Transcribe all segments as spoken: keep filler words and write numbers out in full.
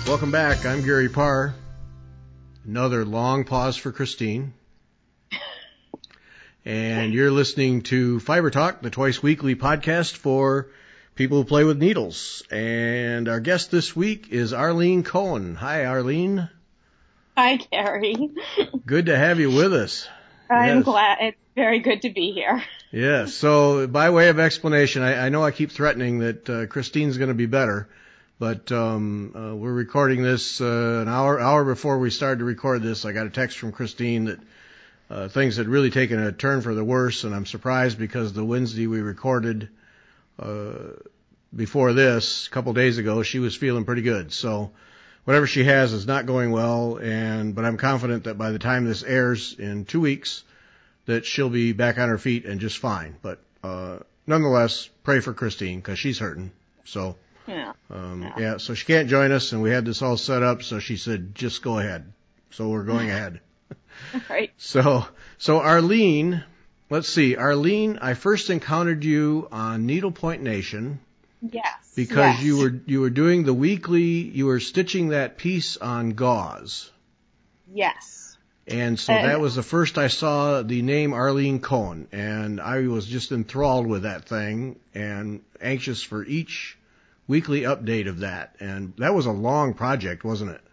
Welcome back. I'm Gary Parr. Another long pause for Christine. And you're listening to Fiber Talk, the twice weekly podcast for people who play with needles. And our guest this week is Arlene Cohen. Hi, Arlene. Hi, Gary. Good to have you with us. I'm yes. glad. It's very good to be here. Yes. So by way of explanation, I, I know I keep threatening that uh, Christine's going to be better, but um, uh, we're recording this uh, an hour hour before we started to record this. I got a text from Christine that uh, things had really taken a turn for the worse, and I'm surprised because the Wednesday we recorded uh, before this, a couple days ago, she was feeling pretty good. So whatever she has is not going well, and but I'm confident that by the time this airs in two weeks, that she'll be back on her feet and just fine. But uh, nonetheless, pray for Christine because she's hurting. So. Yeah. Um, yeah. yeah, so she can't join us, and we had this all set up, so she said, just go ahead. So we're going ahead. Right. So, so Arlene, let's see, Arlene, I first encountered you on Needlepoint Nation. Yes. Because yes. you were, you were doing the weekly, you were stitching that piece on gauze. Yes. And so and, that was the first I saw the name Arlene Cohen, and I was just enthralled with that thing and anxious for each weekly update of that. And that was a long project, wasn't it?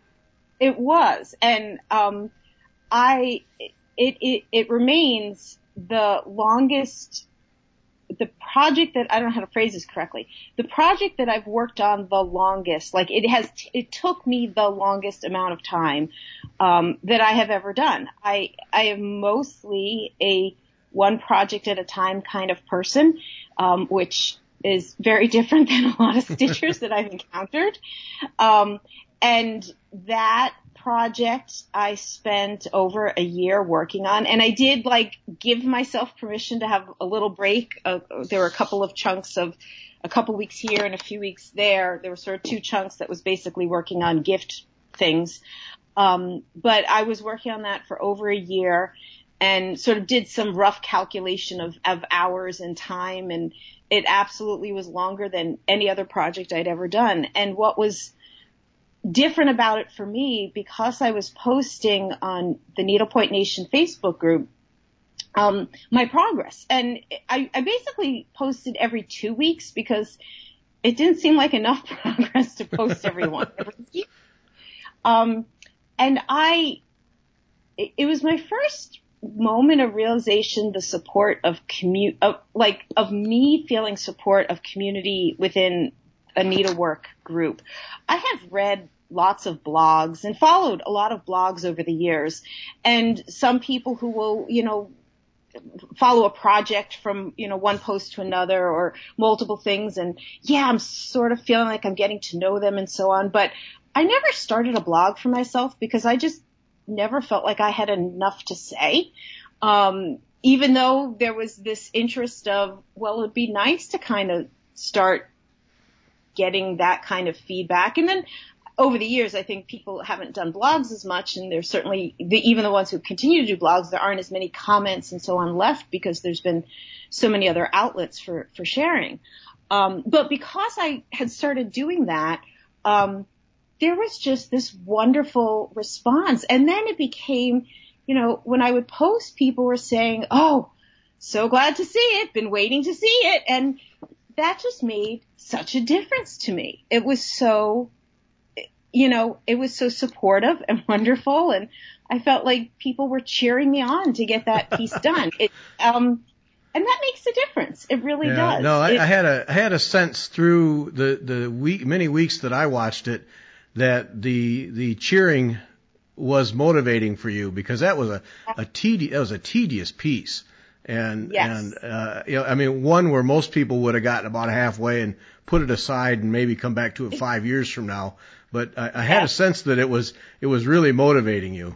It was. And, um, I, it, it, it remains the longest, the project that, I don't know how to phrase this correctly, the project that I've worked on the longest, like it has, it took me the longest amount of time, um, that I have ever done. I, I am mostly a one project at a time kind of person, um, which is very different than a lot of stitchers that I've encountered. Um, and that project I spent over a year working on, and I did like give myself permission to have a little break. Uh, there were a couple of chunks of a couple weeks here and a few weeks there. There were sort of two chunks that was basically working on gift things. Um, but I was working on that for over a year and sort of did some rough calculation of, of hours and time, and it absolutely was longer than any other project I'd ever done. And what was different about it for me, because I was posting on the Needlepoint Nation Facebook group, um, my progress. And I, I basically posted every two weeks because it didn't seem like enough progress to post every one. Every week. Um, and I, it, it was my first moment of realization, the support of commu, of like of me feeling support of community within a needlework group. I have read lots of blogs and followed a lot of blogs over the years, and some people who will, you know, follow a project from, you know, one post to another or multiple things. And yeah, I'm sort of feeling like I'm getting to know them and so on. But I never started a blog for myself because I just never felt like I had enough to say. Um, even though there was this interest of, well, it'd be nice to kind of start getting that kind of feedback. And then over the years, I think people haven't done blogs as much, and there's certainly, the, even the ones who continue to do blogs, there aren't as many comments and so on left because there's been so many other outlets for, for sharing. Um, but because I had started doing that, um, there was just this wonderful response. And then it became, you know, when I would post, people were saying, oh, so glad to see it, been waiting to see it. And that just made such a difference to me. It was so, you know, it was so supportive and wonderful. And I felt like people were cheering me on to get that piece done. It, um, and that makes a difference. It really yeah, does. No, I, it, I had a I had a sense through the the week, many weeks that I watched it, that the the cheering was motivating for you, because that was a a tedious that was a tedious piece, and yes. and uh, you know, I mean, one where most people would have gotten about halfway and put it aside and maybe come back to it five years from now. But I, I had yes. a sense that it was it was really motivating you.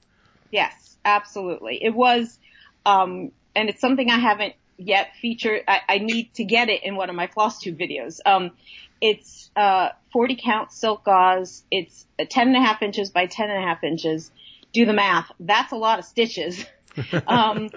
Yes, absolutely. It was, um, and it's something I haven't yet featured. I, I need to get it in one of my floss tube videos. Um, it's uh, forty count silk gauze. It's ten and a half inches by ten and a half inches. Do the math. That's a lot of stitches. um,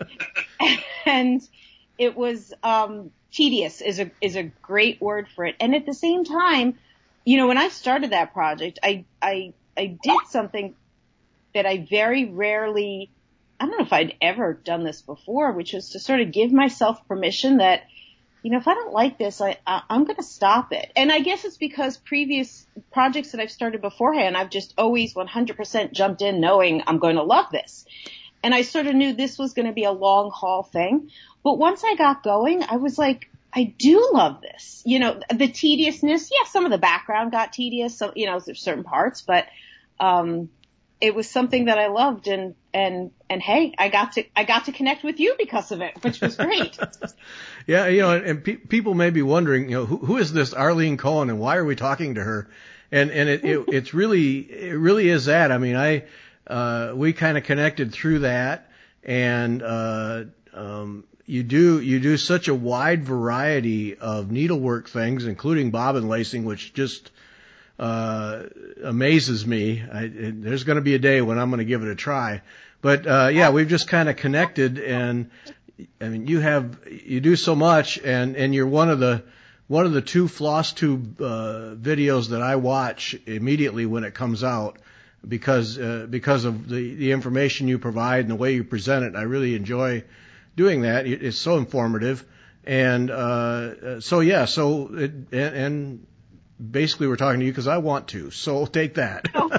and it was um, tedious is a is a great word for it. And at the same time, you know, when I started that project, I, I, I did something that I very rarely, I don't know if I'd ever done this before, which was to sort of give myself permission that, you know, if I don't like this, I, I I'm going to stop it. And I guess it's because previous projects that I've started beforehand, I've just always one hundred percent jumped in knowing I'm going to love this. And I sort of knew this was going to be a long haul thing. But once I got going, I was like, I do love this. You know, the tediousness, yeah, some of the background got tedious, so, you know, there's certain parts, but, um, it was something that I loved, and, and, and hey, I got to, I got to connect with you because of it, which was great. Yeah, you know, and pe- people may be wondering, you know, who, who is this Arlene Cohen and why are we talking to her? And, and it, it it's really, it really is that. I mean, I, uh, we kind of connected through that, and, uh, um, you do, you do such a wide variety of needlework things, including bobbin lacing, which just, uh, amazes me. I, it, there's going to be a day when I'm going to give it a try. But, uh, yeah, we've just kind of connected, and I mean, you have, you do so much, and, and you're one of the, one of the two floss tube, uh, videos that I watch immediately when it comes out because, uh, because of the, the information you provide and the way you present it. I really enjoy doing that. It's so informative. And, uh, so yeah, so, it, and, and basically we're talking to you because I want to, so take that. Oh,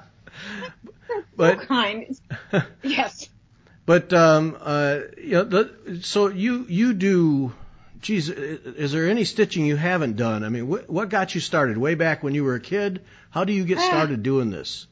but, so kind. Yes. But, um, uh, you know, the, so you, you do, geez, is there any stitching you haven't done? I mean, wh- what got you started way back when you were a kid? How do you get started uh, doing this?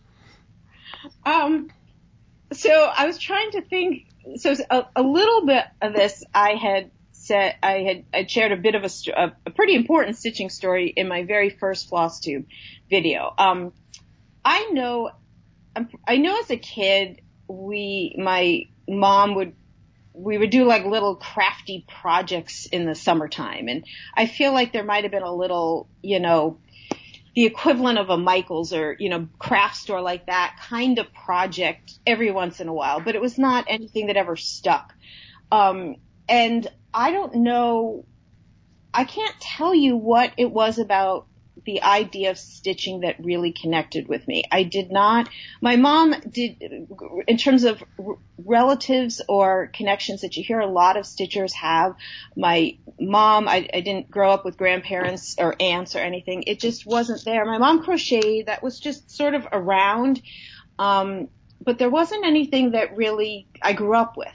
Um, so I was trying to think, so a, a little bit of this I had said, I had, I shared a bit of a, a, a pretty important stitching story in my very first floss tube video. Um, I know, I know as a kid, we, my mom would, we would do like little crafty projects in the summertime. And I feel like there might have been a little, you know, the equivalent of a Michael's or, you know, craft store like that kind of project every once in a while, but it was not anything that ever stuck. Um, and I don't know, I can't tell you what it was about the idea of stitching that really connected with me. I did not, my mom did, in terms of r- relatives or connections that you hear a lot of stitchers have, my mom, I, I didn't grow up with grandparents or aunts or anything. It just wasn't there. My mom crocheted, that was just sort of around, um, but there wasn't anything that really I grew up with.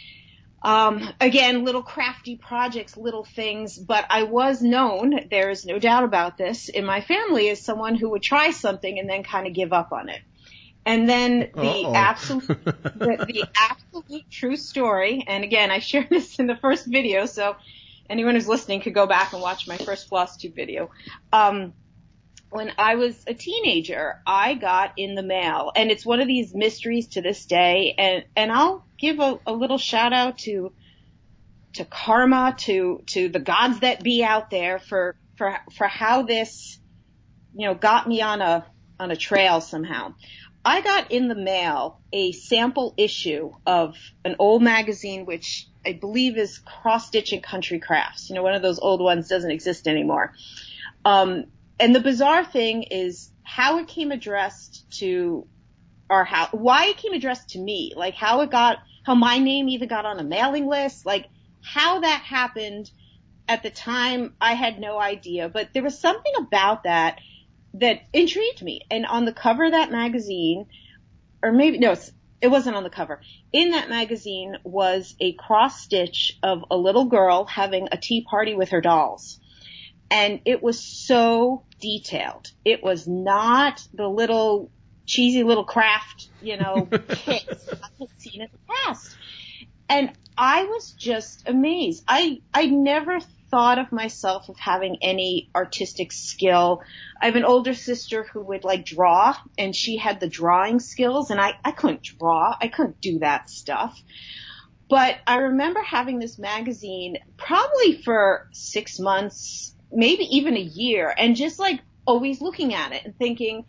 Um, again, little crafty projects, little things, but I was known, there is no doubt about this, in my family as someone who would try something and then kind of give up on it. And then the Uh-oh. absolute, the, the absolute true story, and again, I shared this in the first video, so anyone who's listening could go back and watch my first floss tube video. Um, when I was a teenager, I got in the mail, and it's one of these mysteries to this day, and, and I'll give a, a little shout out to, to karma, to, to the gods that be out there for, for, for how this, you know, got me on a, on a trail somehow. I got in the mail a sample issue of an old magazine, which I believe is Cross Stitch and Country Crafts. You know, one of those old ones doesn't exist anymore. Um, and the bizarre thing is how it came addressed to, or how, why it came addressed to me, like how it got, how my name even got on a mailing list, like how that happened at the time, I had no idea, but there was something about that that intrigued me. And on the cover of that magazine, or maybe, no, it wasn't on the cover. In that magazine was a cross stitch of a little girl having a tea party with her dolls. And it was so detailed. It was not the little cheesy little craft, you know, kits I had seen in the past. And I was just amazed. I, I never thought of myself of having any artistic skill. I have an older sister who would like draw, and she had the drawing skills, and I, I couldn't draw. I couldn't do that stuff. But I remember having this magazine probably for six months, maybe even a year, and just like always looking at it and thinking,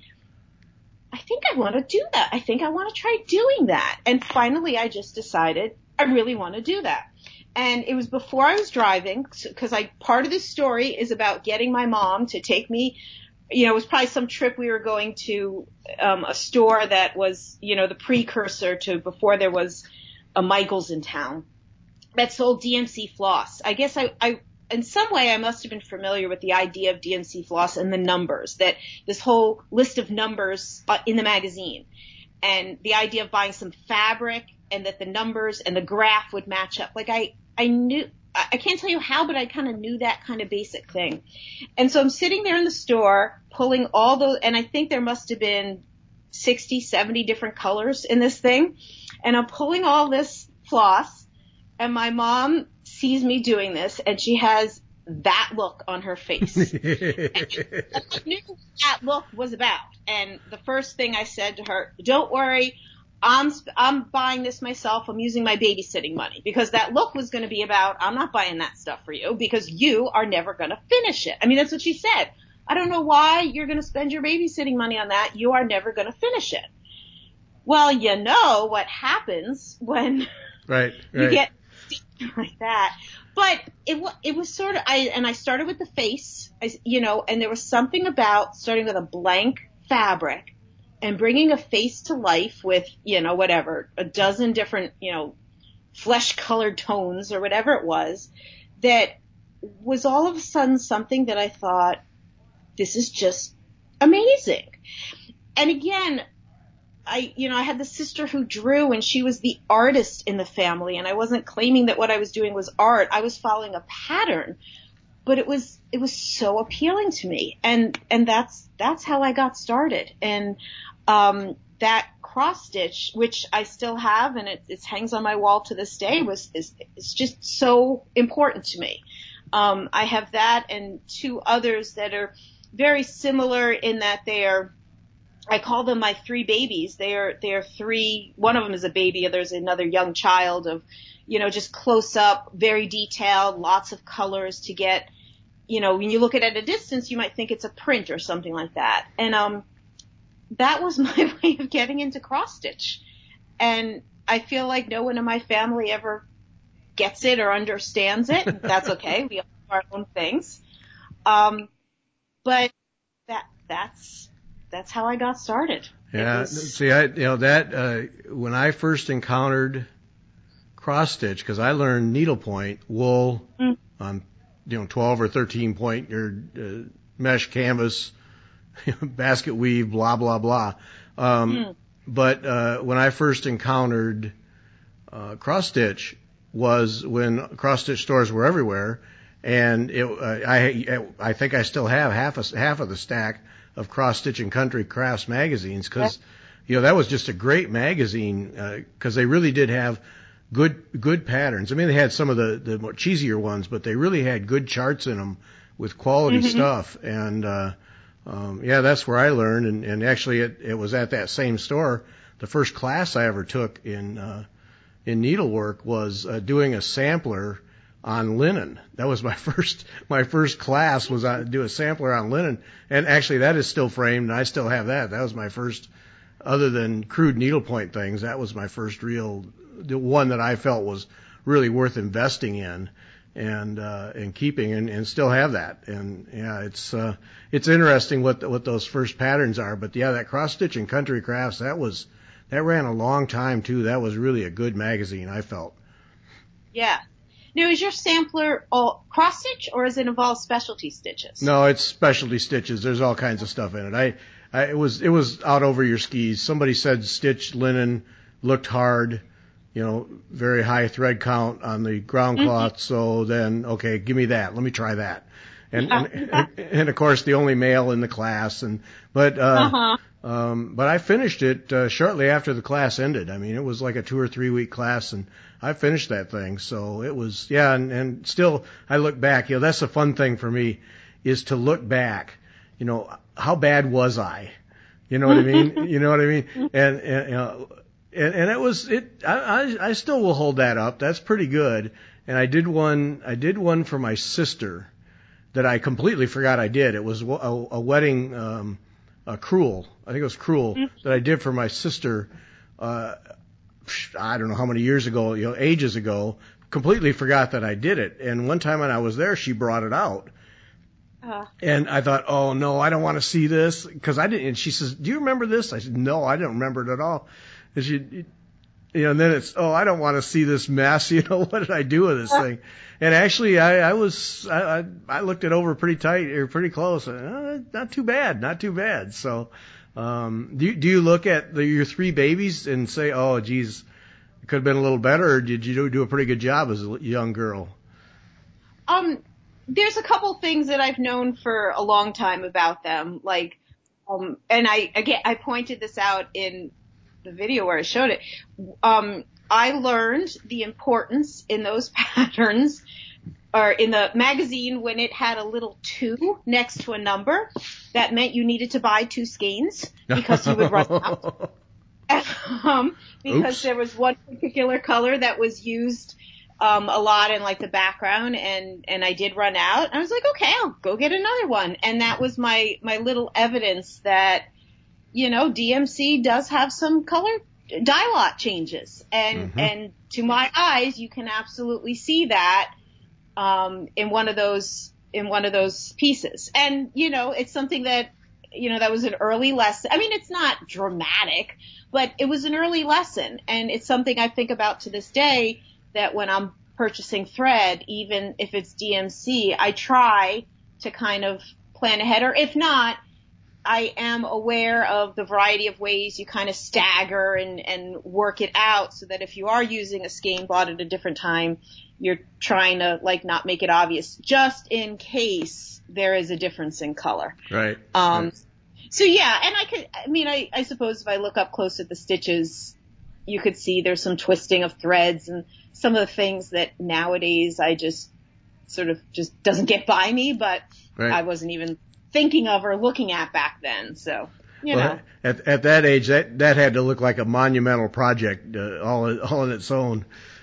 I think I want to do that. I think I want to try doing that. And finally I just decided I really want to do that. And it was before I was driving, because I, part of this story is about getting my mom to take me you know, it was probably some trip we were going to um, a store that was, you know, the precursor to before there was a Michael's in town that sold D M C floss. I guess I, I, in some way I must have been familiar with the idea of D M C floss and the numbers, that this whole list of numbers uh, in the magazine, and the idea of buying some fabric and that the numbers and the graph would match up. Like I, I knew, I can't tell you how, but I kind of knew that kind of basic thing. And so I'm sitting there in the store pulling all those, and I think there must have been sixty, seventy different colors in this thing. And I'm pulling all this floss, and my mom sees me doing this, and she has that look on her face. And I knew what that look was about. And the first thing I said to her, don't worry, I'm, I'm buying this myself. I'm using my babysitting money, because that look was going to be about, I'm not buying that stuff for you because you are never going to finish it. I mean, that's what she said. I don't know why you're going to spend your babysitting money on that. You are never going to finish it. Well, you know what happens when right, you right. get like that. But it it was sort of, I and I started with the face, I, you know, and there was something about starting with a blank fabric and bringing a face to life with, you know, whatever, a dozen different, you know, flesh-colored tones or whatever it was, that was all of a sudden something that I thought, this is just amazing. And again, I, you know, I had the sister who drew, and she was the artist in the family, and I wasn't claiming that what I was doing was art. I was following a pattern, but it was, it was so appealing to me. And, and that's, that's how I got started. And, um, that cross stitch, which I still have, and it, it hangs on my wall to this day, was, is, is just so important to me. Um, I have that and two others that are very similar in that they are, I call them my three babies. They are, they are three, one of them is a baby, there's another young child of, you know, just close up, very detailed, lots of colors to get, you know, when you look at it at a distance, you might think it's a print or something like that. And, um, that was my way of getting into cross stitch. And I feel like no one in my family ever gets it or understands it. That's okay. We all do our own things. Um, but that, that's, that's how I got started. Yeah. Was... See, I, you know, that, uh, when I first encountered cross stitch, cause I learned needlepoint, wool mm. on, you know, twelve or thirteen point, your uh, mesh canvas, basket weave, blah, blah, blah. Um, mm. But, uh, when I first encountered, uh, cross stitch was when cross stitch stores were everywhere. And it, uh, I, I think I still have half a, half of the stack of cross stitch and country crafts magazines. Cause, you know, that was just a great magazine, uh, cause they really did have good, good patterns. I mean, they had some of the, the more cheesier ones, but they really had good charts in them with quality mm-hmm. stuff. And, uh, Um, yeah, that's where I learned, and, and actually it, it was at that same store. The first class I ever took in, uh, in needlework was, uh, doing a sampler on linen. That was my first, my first class was on, do a sampler on linen. And actually that is still framed, and I still have that. That was my first, other than crude needlepoint things, that was my first real, the one that I felt was really worth investing in. And, uh, and keeping and, and still have that. And yeah, it's, uh, it's interesting what, the, what those first patterns are. But yeah, that cross stitch and country crafts, that was, that ran a long time too. That was really a good magazine, I felt. Yeah. Now, is your sampler all cross stitch, or does it involve specialty stitches? No, it's specialty stitches. There's all kinds of stuff in it. I, I, it was, it was out over your skis. Somebody said stitched linen looked hard. You know, very high thread count on the ground cloth. Mm-hmm. So then, okay, give me that. Let me try that. And, and, and, and of course the only male in the class. And, but, uh, uh-huh. um, but I finished it, uh, shortly after the class ended. I mean, it was like a two or three week class, and I finished that thing. So it was, yeah. And, and still I look back, you know, that's the fun thing for me is to look back, you know, how bad was I? You know what I mean? You know what I mean? And, and, you know, And, and it was, it, I, I, I still will hold that up. That's pretty good. And I did one, I did one for my sister that I completely forgot I did. It was a, a wedding, um, a cruel, I think it was cruel mm-hmm. that I did for my sister, uh, I don't know how many years ago, you know, ages ago, completely forgot that I did it. And one time when I was there, she brought it out. Uh, And I thought, oh no, I don't want to see this because I didn't. And she says, do you remember this? I said, no, I don't remember it at all. And she, you know, and then it's, oh, I don't want to see this mess. You know, what did I do with this thing? And actually, I, I was, I, I, I looked it over pretty tight or pretty close. Uh, not too bad, not too bad. So, um, do you, do you look at the, your three babies and say, oh, geez, it could have been a little better, or did you do, do a pretty good job as a young girl? Um, there's a couple things that I've known for a long time about them, like, um, and I, again, I pointed this out in the video where I showed it. Um, I learned the importance in those patterns, or in the magazine when it had a little two next to a number. That meant you needed to buy two skeins because you would run out. um, because Oops. there was one particular color that was used um, a lot in like the background, and and I did run out. I was like, okay, I'll go get another one, and that was my my little evidence that, you know, D M C does have some color dye lot changes, and Mm-hmm. and to my eyes, you can absolutely see that um, in one of those in one of those pieces, and you know, it's something that. You know, that was an early lesson. I mean, it's not dramatic, but it was an early lesson. And it's something I think about to this day, that when I'm purchasing thread, even if it's D M C, I try to kind of plan ahead. Or if not, I am aware of the variety of ways you kind of stagger and, and work it out so that if you are using a skein bought at a different time, you're trying to like not make it obvious just in case there is a difference in color. Right. Um, right. So yeah, and I could, I mean, I, I suppose if I look up close at the stitches, you could see there's some twisting of threads and some of the things that nowadays I just sort of just doesn't get by me, but Right. I wasn't even thinking of or looking at back then. So, you well, know. At, at that age, that, that had to look like a monumental project, uh, all, all on its own.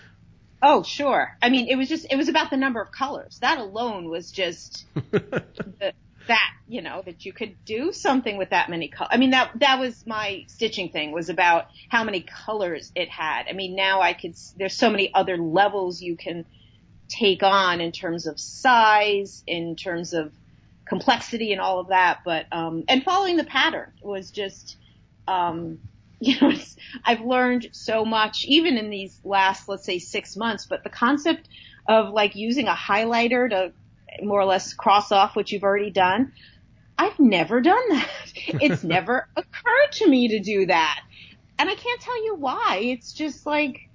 Oh, sure. I mean, it was just, it was about the number of colors. That alone was just the, that, you know, that you could do something with that many colors. I mean, that, that was my stitching thing, was about how many colors it had. I mean, now I could, there's so many other levels you can take on in terms of size, in terms of complexity and all of that. But, um, and following the pattern was just, um, you know, it's, I've learned so much, even in these last, let's say, six months, but the concept of like using a highlighter to more or less cross off what you've already done, I've never done that. It's never occurred to me to do that. And I can't tell you why. It's just like,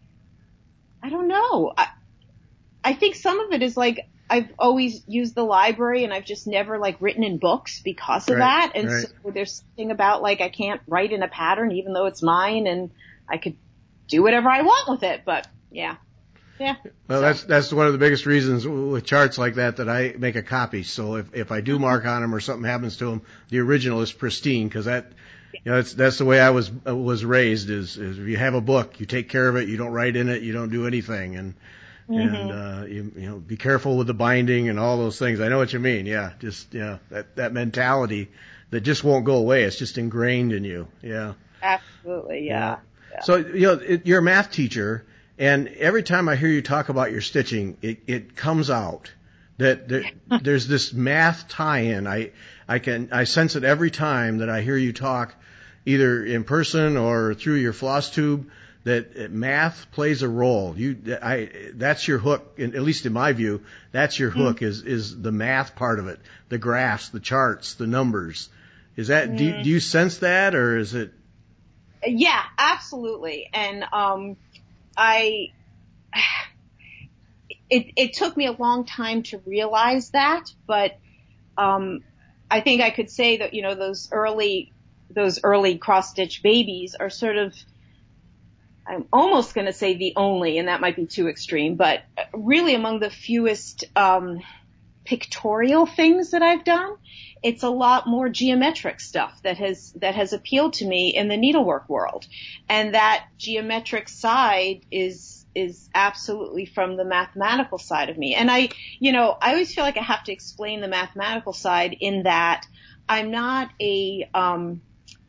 I don't know. I, I think some of it is like, I've always used the library and I've just never like written in books because of Right, that. And right. so there's something about like, I can't write in a pattern even though it's mine and I could do whatever I want with it. But yeah. Yeah. Well, so. that's that's one of the biggest reasons with charts like that that I make a copy. So if if I do mark on them or something happens to them, the original is pristine, because that, you know, that's that's the way I was was raised. Is is if you have a book, you take care of it. You don't write in it. You don't do anything, and Mm-hmm. and uh, you you know, be careful with the binding and all those things. I know what you mean. Yeah, just yeah, that that mentality that just won't go away. It's just ingrained in you. Yeah. Absolutely. Yeah. yeah. So, you know, it, you're a math teacher, and every time I hear you talk about your stitching, it, it comes out that there, there's this math tie-in. I, I can, I sense it every time that I hear you talk, either in person or through your floss tube, that math plays a role. You, I, that's your hook, in, at least in my view, that's your hook, mm. is, is the math part of it, the graphs, the charts, the numbers. Is that, mm. do you, do you sense that, or is it? Yeah, absolutely. And, um, I, it, it took me a long time to realize that, but, um, I think I could say that, you know, those early, those early cross-stitch babies are sort of, I'm almost going to say the only, and that might be too extreme, but really among the fewest, um, pictorial things that I've done. It's a lot more geometric stuff that has, that has appealed to me in the needlework world. And that geometric side is, is absolutely from the mathematical side of me. And I, you know, I always feel like I have to explain the mathematical side in that I'm not a, um,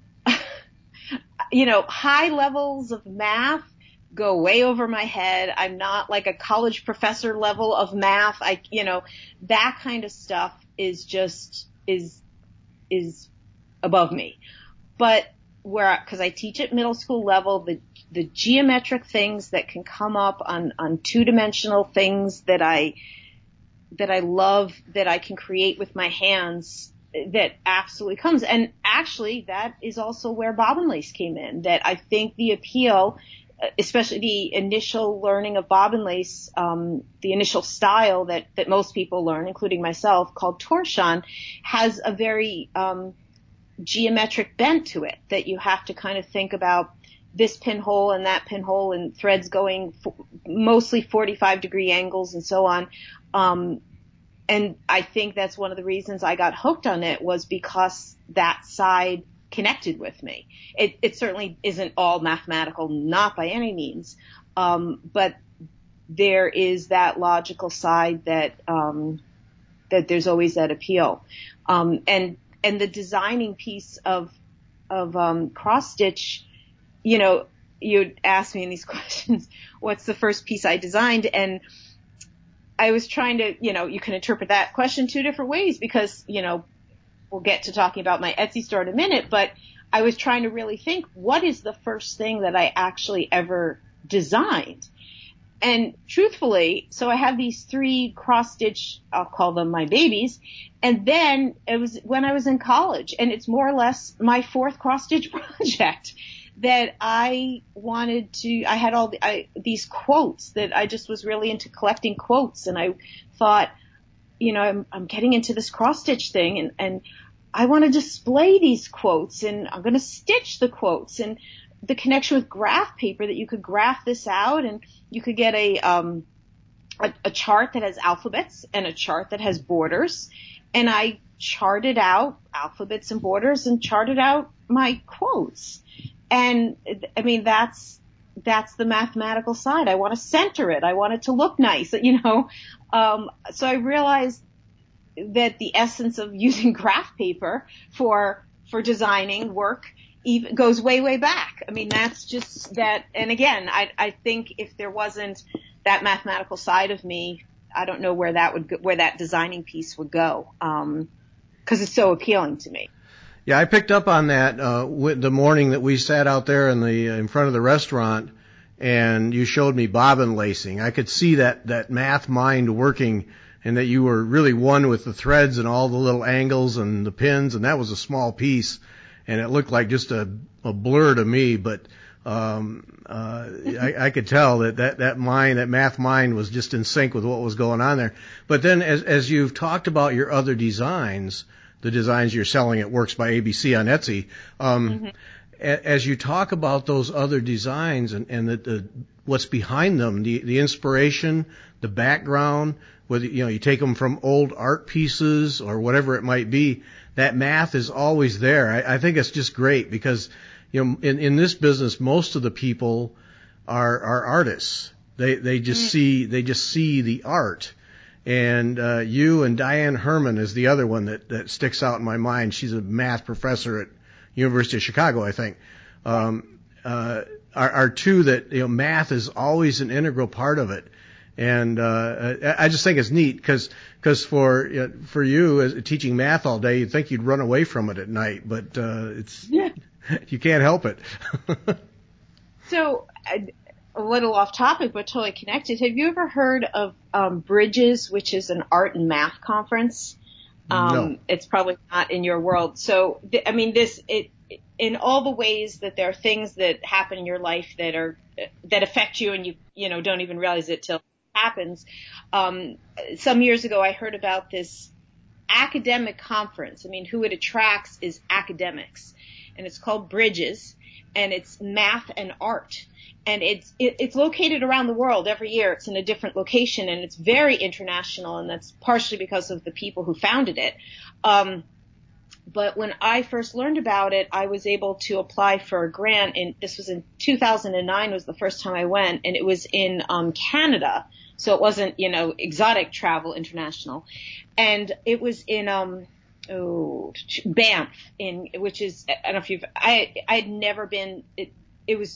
you know, high levels of math go way over my head. I'm not like a college professor level of math. I, you know, that kind of stuff is just, is, is above me. But where, cause I teach at middle school level, the, the geometric things that can come up on, on two-dimensional things that I, that I love, that I can create with my hands, that absolutely comes. And actually, that is also where bobbin lace came in, that I think the appeal, especially the initial learning of bobbin lace, um, the initial style that, that most people learn, including myself, called torchon, has a very, um, geometric bent to it, that you have to kind of think about this pinhole and that pinhole and threads going f- mostly forty-five degree angles and so on. Um, and I think that's one of the reasons I got hooked on it, was because that side connected with me. It, it certainly isn't all mathematical, not by any means. Um, but there is that logical side that, um, that there's always that appeal. Um, and, and the designing piece of, of, um, cross stitch, you know, you'd ask me in these questions, what's the first piece I designed? And I was trying to, you know, you can interpret that question two different ways, because, you know, we'll get to talking about my Etsy store in a minute, but I was trying to really think, what is the first thing that I actually ever designed? And truthfully, so I have these three cross stitch, I'll call them my babies. And then it was when I was in college, and it's more or less my fourth cross stitch project, that I wanted to, I had all the, I, these quotes that I just was really into collecting quotes. And I thought, you know, I'm, I'm getting into this cross stitch thing, and, and I want to display these quotes, and I'm going to stitch the quotes, and the connection with graph paper, that you could graph this out, and you could get a, um, a, a chart that has alphabets and a chart that has borders. And I charted out alphabets and borders and charted out my quotes. And I mean, that's, that's the mathematical side. I want to center it. I want it to look nice, you know? Um, so I realized that the essence of using graph paper for, for designing work even goes way, way back. I mean, that's just that. And again, I, I think if there wasn't that mathematical side of me, I don't know where that would go, where that designing piece would go. Um, cause it's so appealing to me. Yeah, I picked up on that uh, with the morning that we sat out there in the in front of the restaurant, and you showed me bobbin lacing. I could see that that math mind working, and that you were really one with the threads and all the little angles and the pins, and that was a small piece, and it looked like just a, a blur to me. But um, uh, I, I could tell that, that that mind, that math mind, was just in sync with what was going on there. But then, as as you've talked about your other designs, the designs you're selling at Works by A B C on Etsy, um, mm-hmm. a, as you talk about those other designs and, and the, the, what's behind them, the, the inspiration, the background, whether you know you take them from old art pieces or whatever it might be, that math is always there. I, I think it's just great because you know in, in this business, most of the people are are artists. They they just mm-hmm. see they just see the art. And uh, you and Diane Herman is the other one that, that sticks out in my mind. She's a math professor at University of Chicago, I think. Um, uh, are, are two that, you know, math is always an integral part of it. And uh, I just think it's neat because because for you know, for you as teaching math all day, you'd think you'd run away from it at night, but uh, it's yeah. you can't help it. So. I, A little off topic, but totally connected. Have you ever heard of um, Bridges, which is an art and math conference? Um, no. It's probably not in your world. So, th- I mean, this it in all the ways that there are things that happen in your life that are that affect you, and you you know don't even realize it till it happens. Um, some years ago, I heard about this academic conference. I mean, who it attracts is academics, and it's called Bridges, and it's math and art. And it's it, it's located around the world every year. It's in a different location, and it's very international, and that's partially because of the people who founded it. Um, but when I first learned about it, I was able to apply for a grant, and this was in two thousand nine was the first time I went, and it was in um, Canada, so it wasn't you know exotic travel international, and it was in um oh Banff, in which is I don't know if you've I I'd never been it it was.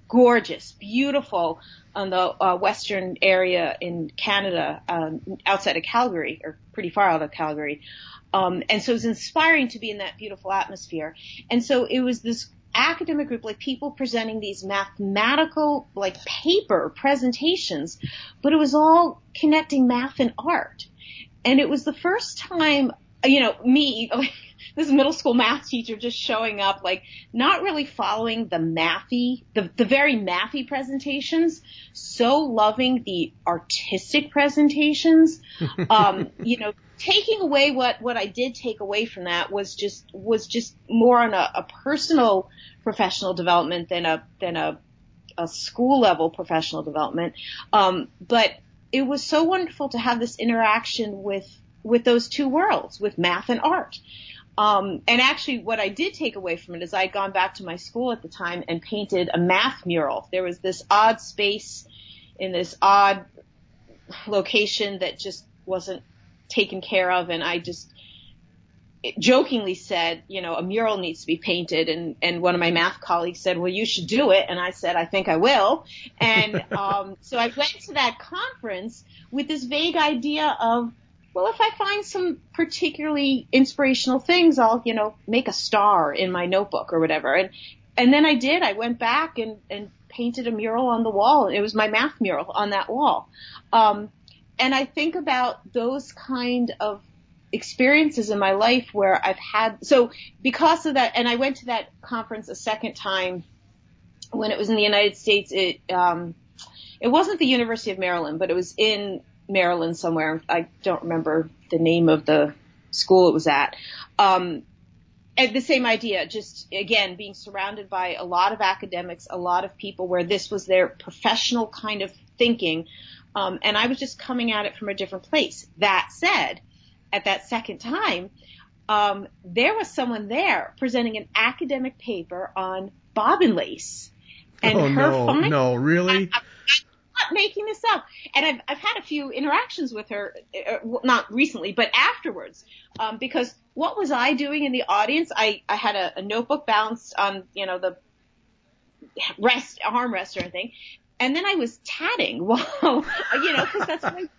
gorgeous, beautiful on the uh, western area in Canada, um, outside of Calgary, or pretty far out of Calgary. Um, and so it was inspiring to be in that beautiful atmosphere. And so it was this academic group, like people presenting these mathematical, like paper presentations, but it was all connecting math and art. And it was the first time, you know, me, like, this middle school math teacher just showing up, like not really following the mathy, the, the very mathy presentations, so loving the artistic presentations. Um, you know, taking away what, what I did take away from that was just, was just more on a, a personal professional development than a, than a, a school level professional development. Um, but it was so wonderful to have this interaction with, with those two worlds, with math and art. Um, and actually what I did take away from it is I had gone back to my school at the time and painted a math mural. There was this odd space in this odd location that just wasn't taken care of. And I just jokingly said, you know, a mural needs to be painted. And, and one of my math colleagues said, well, you should do it. And I said, I think I will. And, um, so I went to that conference with this vague idea of, well, if I find some particularly inspirational things, I'll, you know, make a star in my notebook or whatever. And, and then I did. I went back and, and painted a mural on the wall. It was my math mural on that wall. Um, and I think about those kind of experiences in my life where I've had, so because of that, and I went to that conference a second time when it was in the United States. It, um, it wasn't the University of Maryland, but it was in Maryland somewhere. I don't remember the name of the school it was at. Um, and the same idea, just again, being surrounded by a lot of academics, a lot of people where this was their professional kind of thinking. Um, and I was just coming at it from a different place. That said, at that second time, um, there was someone there presenting an academic paper on bobbin lace. And oh, her no, finding, no, really? I, I, not making this up. And I've, I've had a few interactions with her, uh, not recently, but afterwards, um, because what was I doing in the audience? I, I had a, a notebook balanced on, you know, the rest, armrest or anything. And then I was tatting while, you know, cause that's what I,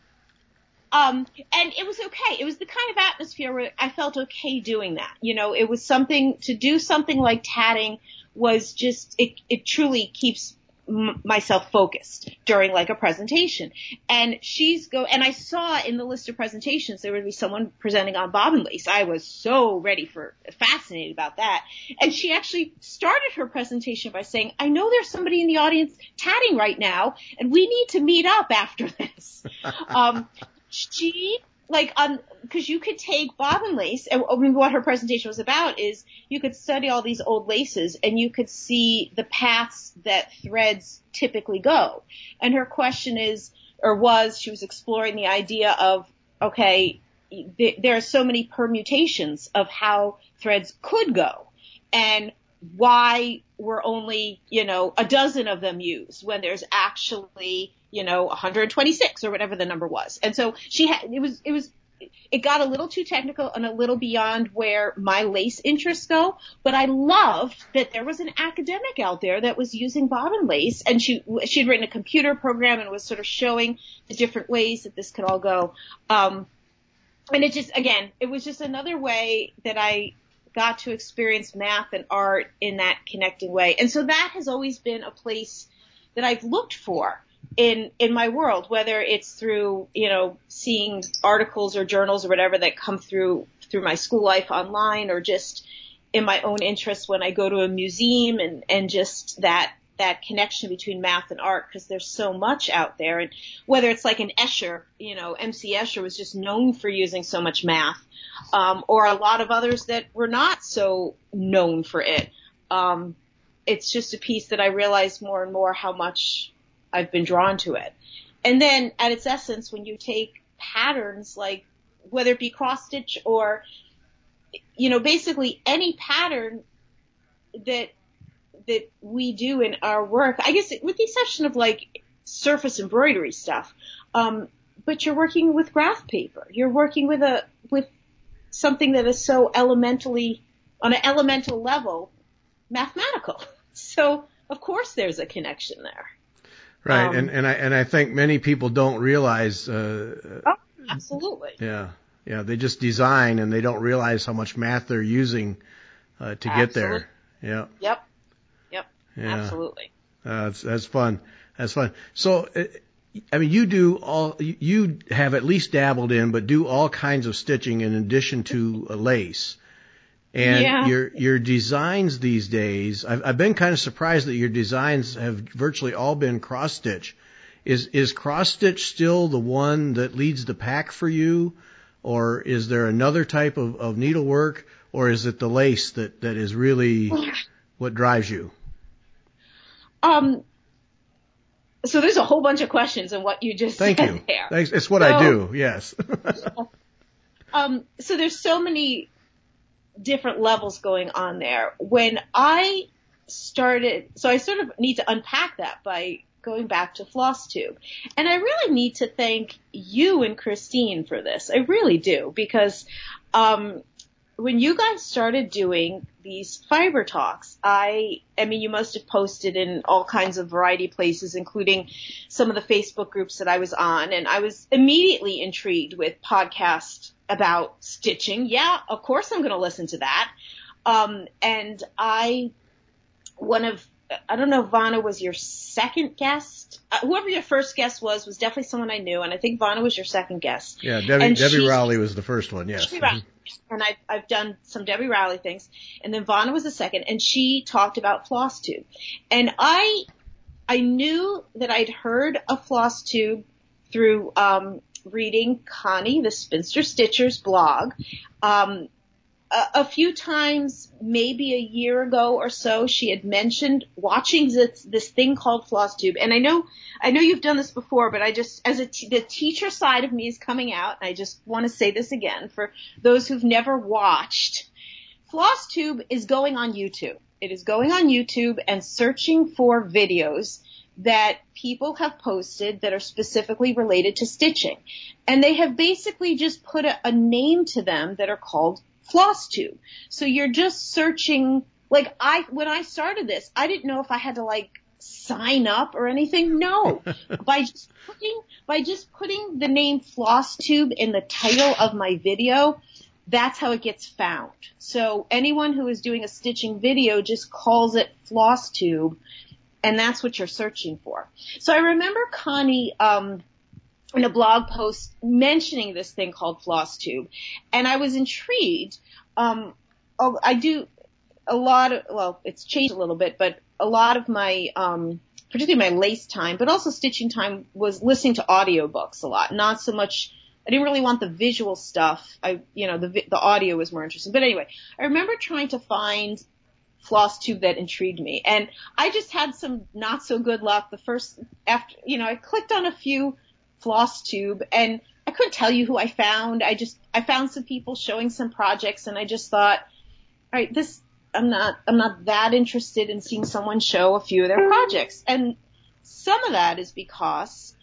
um, and it was okay. It was the kind of atmosphere where I felt okay doing that. You know, it was something to do something like tatting was just, it, it truly keeps myself focused during like a presentation. And she's go, and I saw in the list of presentations, there would be someone presenting on bobbin lace. I was so ready for, fascinated about that. And she actually started her presentation by saying, I know there's somebody in the audience tatting right now, and we need to meet up after this. um, she, like, um, cause you could take bobbin lace, and I mean, what her presentation was about is you could study all these old laces and you could see the paths that threads typically go. And her question is, or was, she was exploring the idea of, okay, th- there are so many permutations of how threads could go, and why were only, you know, a dozen of them used when there's actually, you know, one hundred twenty-six or whatever the number was. And so she had, it was, it was, it got a little too technical and a little beyond where my lace interests go, but I loved that there was an academic out there that was using bobbin lace, and she, she'd written a computer program and was sort of showing the different ways that this could all go. Um, and it just, again, it was just another way that I got to experience math and art in that connecting way. And so that has always been a place that I've looked for in, in my world, whether it's through, you know, seeing articles or journals or whatever that come through, through my school life online, or just in my own interest when I go to a museum, and, and just that, that connection between math and art, because there's so much out there. And whether it's like an Escher, you know, M C Escher was just known for using so much math, um, or a lot of others that were not so known for it. Um, it's just a piece that I realized more and more how much I've been drawn to it. And then at its essence, when you take patterns, like whether it be cross stitch or, you know, basically any pattern that, that we do in our work, I guess with the exception of like surface embroidery stuff, um, but you're working with graph paper. You're working with a, with something that is so elementally, on an elemental level, mathematical. So of course there's a connection there. Right, Um, and and I and I think many people don't realize. Uh, oh, absolutely. Yeah, yeah, they just design and they don't realize how much math they're using uh, to absolutely. get there. Yeah. Yep. Yep. Yeah. Absolutely. Uh, that's that's fun. That's fun. So, uh, I mean, you do all. You have at least dabbled in, but do all kinds of stitching in addition to a lace. And yeah. your your designs these days, I've, I've been kind of surprised that your designs have virtually all been cross stitch. Is is cross stitch still the one that leads the pack for you, or is there another type of, of needlework, or is it the lace that, that is really what drives you? Um. So there's a whole bunch of questions in what you just Thank said you. there. Thanks. It's what so, I do. Yes. um. So there's so many different levels going on there. When I started, so I sort of need to unpack that by going back to FlossTube. And I really need to thank you and Christine for this. I really do, because um, when you guys started doing these fiber talks, I, I mean, you must have posted in all kinds of variety places, including some of the Facebook groups that I was on, and I was immediately intrigued with podcasts about stitching. Yeah, of course I'm going to listen to that. Um, and I, one of, I don't know if Vanna was your second guest. Uh, whoever your first guest was, was definitely someone I knew, and I think Vanna was your second guest. Yeah, Debbie, and Debbie Rowley was the first one, yes. Debbie Rowley. And I, I've done some Debbie Rowley things, and then Vanna was the second, and she talked about FlossTube. And I, I knew that I'd heard of FlossTube through, um, reading Connie, the Spinster Stitcher's blog. Um, a, a few times, maybe a year ago or so, she had mentioned watching this, this thing called FlossTube. And I know, I know you've done this before, but I just, as a t- the teacher side of me is coming out, and I just want to say this again for those who've never watched. FlossTube is going on YouTube. It is going on YouTube and searching for videos that people have posted that are specifically related to stitching. And they have basically just put a, a name to them that are called FlossTube. So you're just searching, like I, when I started this, I didn't know if I had to like sign up or anything. No. by just putting, by just putting the name FlossTube in the title of my video, that's how it gets found. So anyone who is doing a stitching video just calls it FlossTube, and that's what you're searching for. So I remember Connie, um, in a blog post mentioning this thing called FlossTube, and I was intrigued. Um, I do a lot of, well, it's changed a little bit, but a lot of my, um, particularly my lace time, but also stitching time, was listening to audiobooks a lot. Not so much, I didn't really want the visual stuff. I, you know, the the audio was more interesting. But anyway, I remember trying to find FlossTube that intrigued me, and I just had some not so good luck. The first, after, you know, I clicked on a few FlossTube, and I couldn't tell you who I found. I just, I found some people showing some projects, and I just thought, all right, this, I'm not, I'm not that interested in seeing someone show a few of their projects. And some of that is because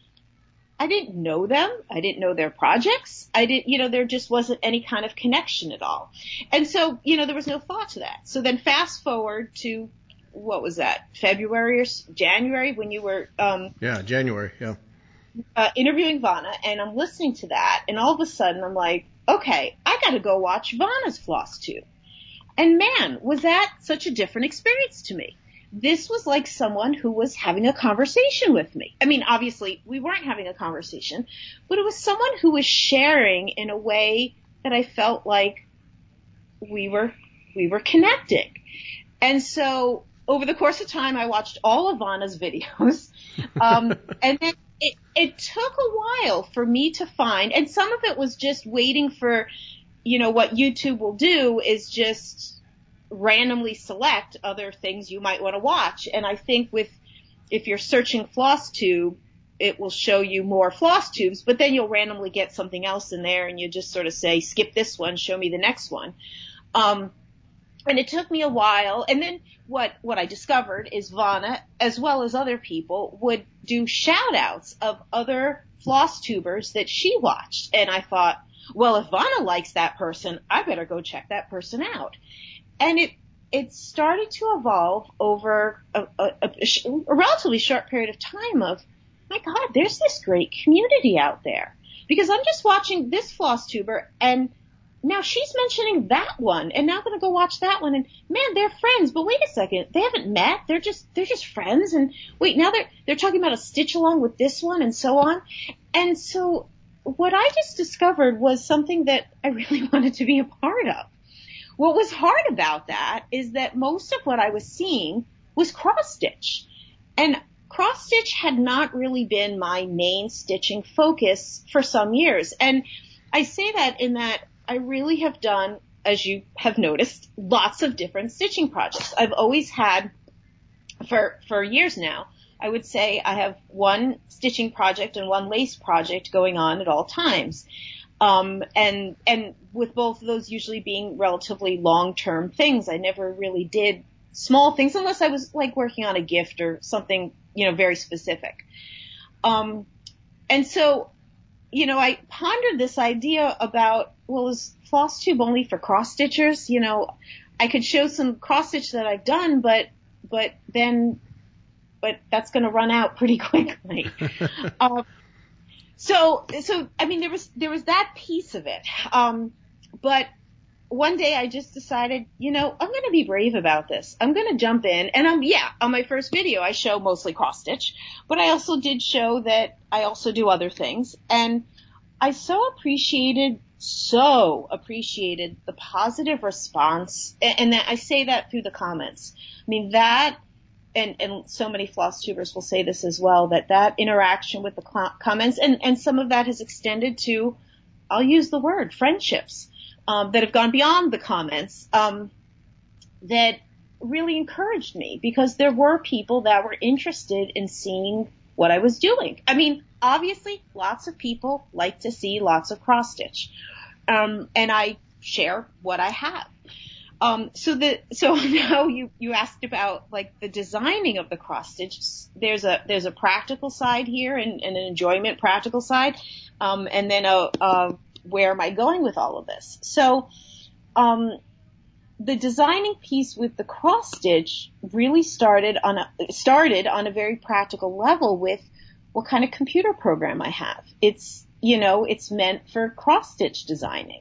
I didn't know them. I didn't know their projects. I didn't, you know, there just wasn't any kind of connection at all. And so, you know, there was no thought to that. So then fast forward to, what was that, February or January, when you were, um, yeah, January, yeah. Uh, interviewing Vanna, and I'm listening to that, and all of a sudden I'm like, okay, I gotta go watch Vanna's FlossTube. And man, was that such a different experience to me. This was like someone who was having a conversation with me. I mean, obviously we weren't having a conversation, but it was someone who was sharing in a way that I felt like we were, we were connecting. And so over the course of time, I watched all of Vanna's videos. Um, and then it, it took a while for me to find, and some of it was just waiting for, you know, what YouTube will do is just randomly select other things you might want to watch. And I think with, if you're searching FlossTube, it will show you more FlossTubes, but then you'll randomly get something else in there, and you just sort of say, skip this one, show me the next one. Um, And it took me a while. And then what, what I discovered is Vanna, as well as other people, would do shout outs of other FlossTubers that she watched. And I thought, well, if Vanna likes that person, I better go check that person out. And it, it started to evolve over a, a, a, a relatively short period of time of, my God, there's this great community out there. Because I'm just watching this floss tuber, and now she's mentioning that one, and now I'm going to go watch that one, and man, they're friends. But wait a second, they haven't met. They're just they're just friends. And wait, now they're they're talking about a stitch along with this one, and so on. And so what I just discovered was something that I really wanted to be a part of. What was hard about that is that most of what I was seeing was cross stitch, and cross stitch had not really been my main stitching focus for some years. And I say that in that I really have done, as you have noticed, lots of different stitching projects. I've always had, for, for years now, I would say I have one stitching project and one lace project going on at all times. Um, and, and with both of those usually being relatively long-term things. I never really did small things unless I was like working on a gift or something, you know, very specific. Um, and so, you know, I pondered this idea about, well, is floss tube only for cross stitchers? You know, I could show some cross stitch that I've done, but, but then, but that's going to run out pretty quickly. um, so, so, I mean, there was, there was that piece of it. Um, but one day I just decided, you know, I'm going to be brave about this. I'm going to jump in. And I'm, yeah, on my first video, I show mostly cross stitch, but I also did show that I also do other things. And I so appreciated, so appreciated the positive response. And, and that I say that through the comments. I mean, that, and, and so many floss tubers will say this as well, that that interaction with the cl- comments, and, and some of that has extended to, I'll use the word, friendships. Um, that have gone beyond the comments, um, that really encouraged me, because there were people that were interested in seeing what I was doing. I mean, obviously, lots of people like to see lots of cross stitch, um, and I share what I have. Um, so the so now you you asked about like the designing of the cross stitch. There's a there's a practical side here, and, and an enjoyment practical side, um, and then a, a where am I going with all of this? So, um, the designing piece with the cross stitch really started on a, started on a very practical level with what kind of computer program I have. It's, you know, it's meant for cross stitch designing.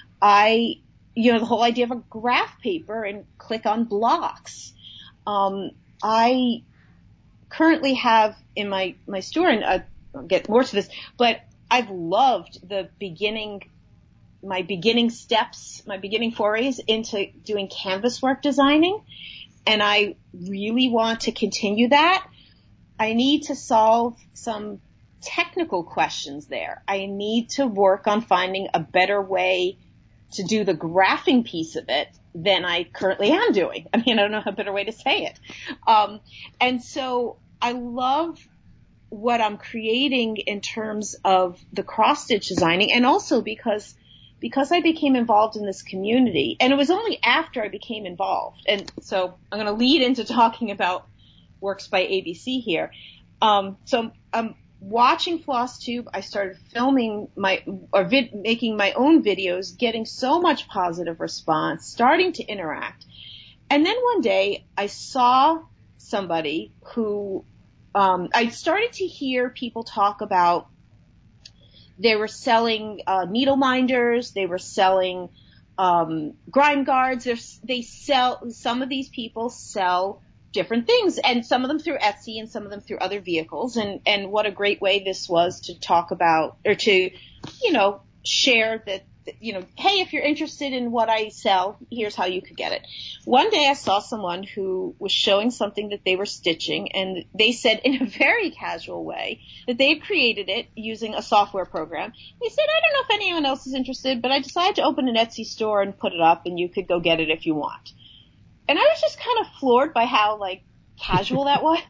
I, you know, the whole idea of a graph paper and click on blocks. Um, I currently have in my, my store, and I'll get more to this, but I've loved the beginning, my beginning steps, my beginning forays into doing canvas work designing. And I really want to continue that. I need to solve some technical questions there. I need to work on finding a better way to do the graphing piece of it than I currently am doing. I mean, I don't know a better way to say it. Um, and so I love what I'm creating in terms of the cross stitch designing, and also because because I became involved in this community, and it was only after I became involved. And so I'm going to lead into talking about Works by A B C here. Um, so I'm watching FlossTube. I started filming my or vid, making my own videos, getting so much positive response, starting to interact. And then one day I saw somebody who Um, I started to hear people talk about they were selling uh, needle minders, they were selling um, grime guards. There's, they sell, some of these people sell different things, and some of them through Etsy and some of them through other vehicles. And, and what a great way this was to talk about, or to, you know, share that, you know, hey, if you're interested in what I sell, here's how you could get it. One day I saw someone who was showing something that they were stitching, and they said in a very casual way that they created it using a software program. They said, I don't know if anyone else is interested, but I decided to open an Etsy store and put it up, and you could go get it if you want. And I was just kind of floored by how, like, casual that was.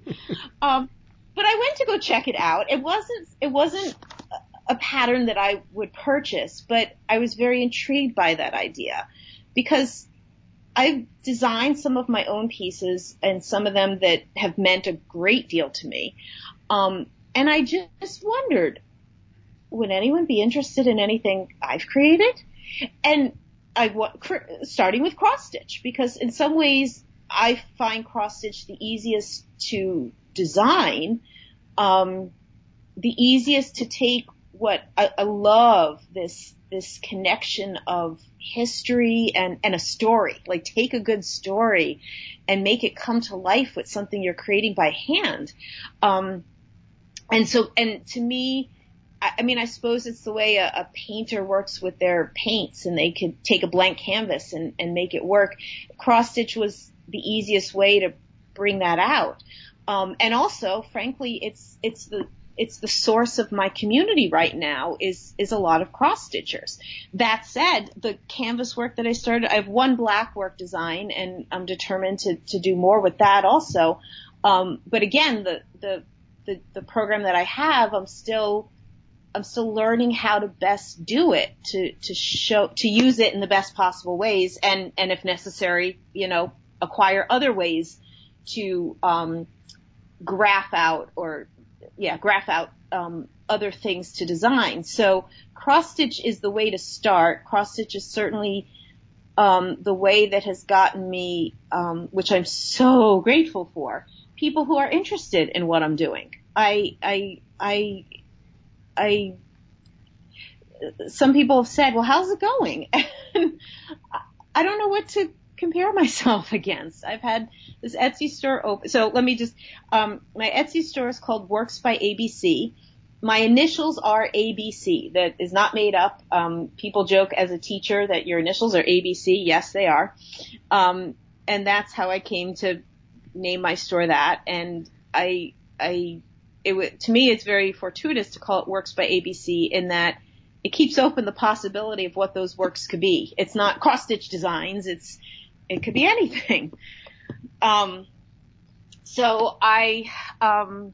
um, but I went to go check it out. It wasn't, it wasn't a pattern that I would purchase, but I was very intrigued by that idea, because I've designed some of my own pieces, and some of them that have meant a great deal to me. Um, and I just wondered, would anyone be interested in anything I've created? And I starting with cross stitch, because in some ways I find cross stitch the easiest to design, um, the easiest to take what I, I love this this connection of history and, and a story. Like, take a good story and make it come to life with something you're creating by hand. Um, and so, and to me, I, I mean, I suppose it's the way a, a painter works with their paints, and they could take a blank canvas and, and make it work. Cross stitch was the easiest way to bring that out. Um, and also, frankly, it's, it's the, It's the source of my community right now is, is a lot of cross stitchers. That said, the canvas work that I started, I have one black work design, and I'm determined to, to do more with that also. Um, but again, the, the, the, the program that I have, I'm still, I'm still learning how to best do it, to, to show, to use it in the best possible ways, and, and if necessary, you know, acquire other ways to, um, graph out or, yeah, graph out um, other things to design. So cross stitch is the way to start. Cross stitch is certainly um, the way that has gotten me, um, which I'm so grateful for, people who are interested in what I'm doing. I, I, I, I. Some people have said, "Well, how's it going?" And I don't know what to compare myself against. I've had this Etsy store open. So let me just, um, my Etsy store is called Works by A B C. My initials are A B C. That is not made up. Um, people joke as a teacher that your initials are A B C. Yes, they are. Um, and that's how I came to name my store that. And I, I, it w- to me, it's very fortuitous to call it Works by A B C, in that it keeps open the possibility of what those works could be. It's not cross stitch designs. It's, it could be anything. Um, so I, um,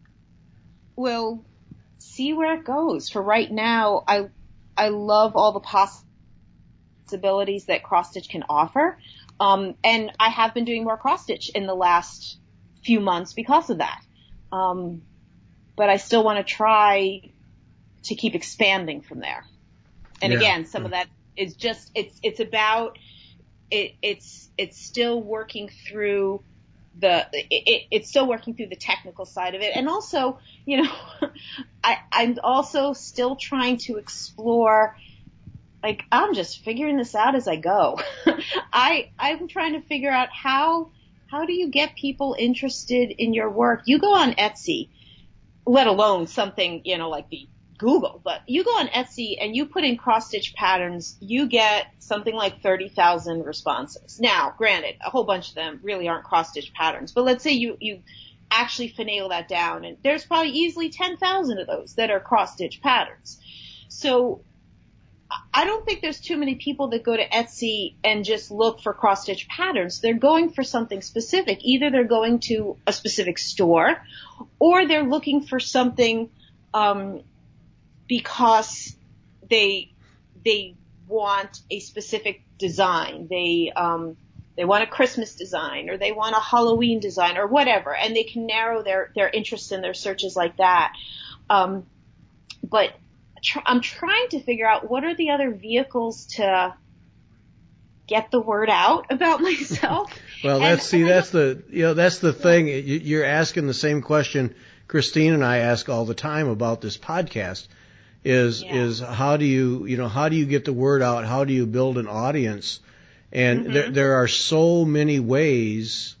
will see where it goes. For right now, I, I love all the possibilities that cross stitch can offer. Um, and I have been doing more cross stitch in the last few months because of that. Um, but I still want to try to keep expanding from there. And yeah. again, some of that is just, it's, it's about, It, it's it's still working through the it, it's still working through the technical side of it, and also, you know, I I'm also still trying to explore. Like, I'm just figuring this out as I go. I I'm trying to figure out how how do you get people interested in your work. You go on Etsy, let alone something, you know, like the Google, but you go on Etsy and you put in cross stitch patterns, you get something like thirty thousand responses. Now, granted, a whole bunch of them really aren't cross stitch patterns, but let's say you, you actually finagle that down, and there's probably easily ten thousand of those that are cross stitch patterns. So I don't think there's too many people that go to Etsy and just look for cross stitch patterns. They're going for something specific. Either they're going to a specific store, or they're looking for something, um, because they they want a specific design. They um, they want a Christmas design, or they want a Halloween design, or whatever, and they can narrow their their interest in their searches like that. Um, but tr- I'm trying to figure out what are the other vehicles to get the word out about myself. Well, and, that's see, and that's the you know that's the thing. You, you're asking the same question Christine and I ask all the time about this podcast. Is yeah. is how do you you know how do you get the word out? How do you build an audience? And Mm-hmm. there there are so many ways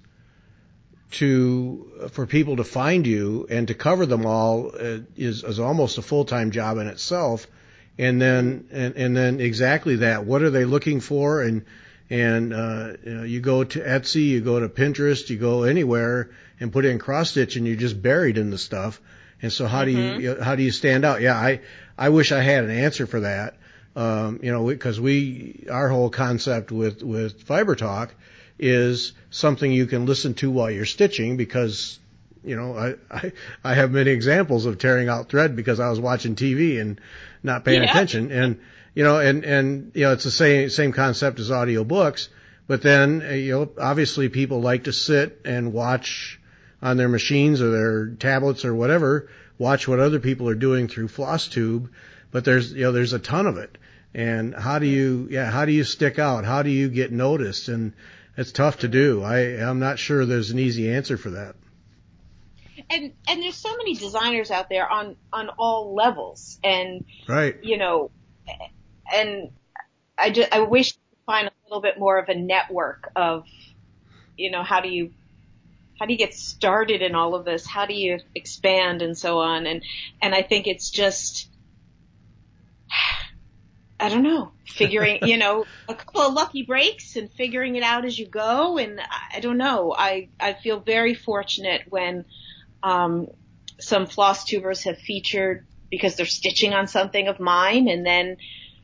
to for people to find you, and to cover them all uh, is is almost a full-time job in itself. And then and, and then exactly that. What are they looking for? And and uh, you know, you go to Etsy, you go to Pinterest, you go anywhere and put in cross stitch, and you're just buried in the stuff. And so how Mm-hmm. do you how do you stand out? Yeah, I I wish I had an answer for that. Um, you know, because we our whole concept with with Fiber Talk is something you can listen to while you're stitching, because you know I, I I have many examples of tearing out thread because I was watching T V and not paying Yeah. attention. And you know and and you know it's the same same concept as audiobooks. But then you know obviously people like to sit and watch on their machines or their tablets or whatever, watch what other people are doing through FlossTube. But there's you know there's a ton of it. And how do you, yeah, how do you stick out? How do you get noticed? And it's tough to do. I, I'm not sure there's an easy answer for that. And and there's so many designers out there on, on all levels, and right, you know, and I just I wish to find a little bit more of a network of, you know, how do you how do you get started in all of this? How do you expand and so on? And and I think it's just, I don't know, figuring, you know, a couple of lucky breaks and figuring it out as you go. And I don't know, I I feel very fortunate when Um, some floss tubers have featured because they're stitching on something of mine, and then,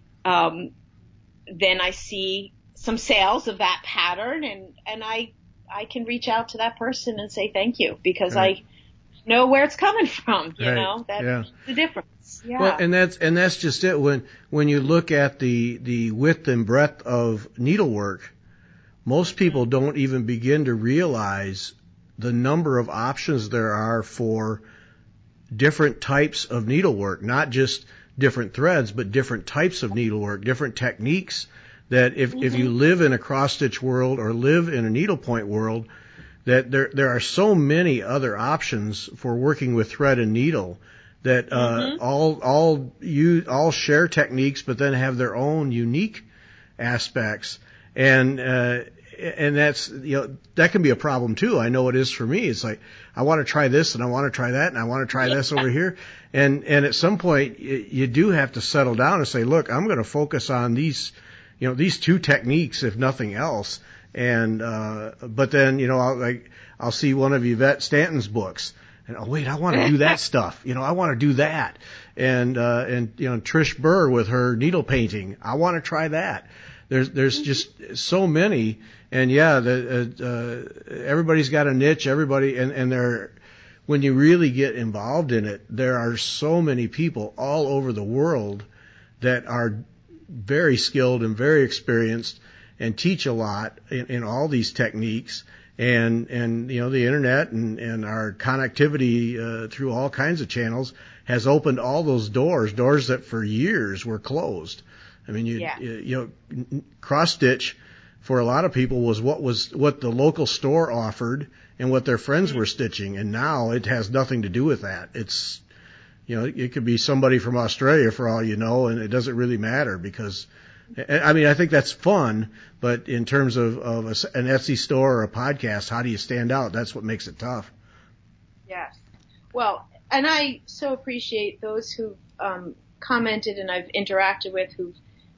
um, then I see some sales of that pattern, and, and I, I can reach out to that person and say thank you because right. I know where it's coming from, you right. know, that's yeah. the difference. Yeah. Well, and that's, and that's just it. When, when you look at the, the width and breadth of needlework, most people don't even begin to realize the number of options there are for different types of needlework, not just different threads, but different types of needlework, different techniques that if, mm-hmm. if you live in a cross-stitch world or live in a needlepoint world, that there, there are so many other options for working with thread and needle that, mm-hmm. uh, all, all you, all share techniques, but then have their own unique aspects. And, uh, And that's, you know, that can be a problem too. I know it is for me. It's like, I want to try this and I want to try that and I want to try this over here. And, and at some point you, you do have to settle down and say, look, I'm going to focus on these, you know, these two techniques, if nothing else. And, uh, but then, you know, I'll like, I'll see one of Yvette Stanton's books and, oh wait, I want to do that stuff. You know, I want to do that. And, uh, and, you know, Trish Burr with her needle painting, I want to try that. There's, there's just so many. And yeah, the, uh, uh, everybody's got a niche, everybody, and, and there, when you really get involved in it, there are so many people all over the world that are very skilled and very experienced and teach a lot in, in all these techniques. And, and, you know, the internet and, and our connectivity, uh, through all kinds of channels has opened all those doors, doors that for years were closed. I mean, you, yeah. you, you know, cross stitch for a lot of people was what was, what the local store offered and what their friends mm-hmm. were stitching. And now it has nothing to do with that. It's, you know, it could be somebody from Australia for all you know, and it doesn't really matter because, I mean, I think that's fun, but in terms of, of a, an Etsy store or a podcast, how do you stand out? That's what makes it tough. Yes. Well, and I so appreciate those who um, commented and I've interacted with who've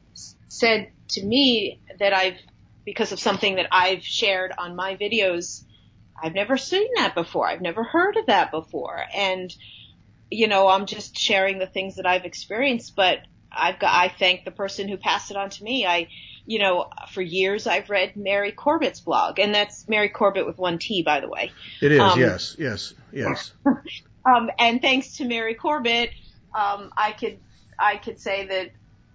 said to me that I've, because of something that I've shared on my videos, I've never seen that before. I've never heard of that before. And, you know, I'm just sharing the things that I've experienced, but I've got, I thank the person who passed it on to me. I, you know, for years I've read Mary Corbett's blog, and that's Mary Corbett with one T, by the way. It is, um, yes, yes, yes. um, and thanks to Mary Corbett, um, I could, I could say that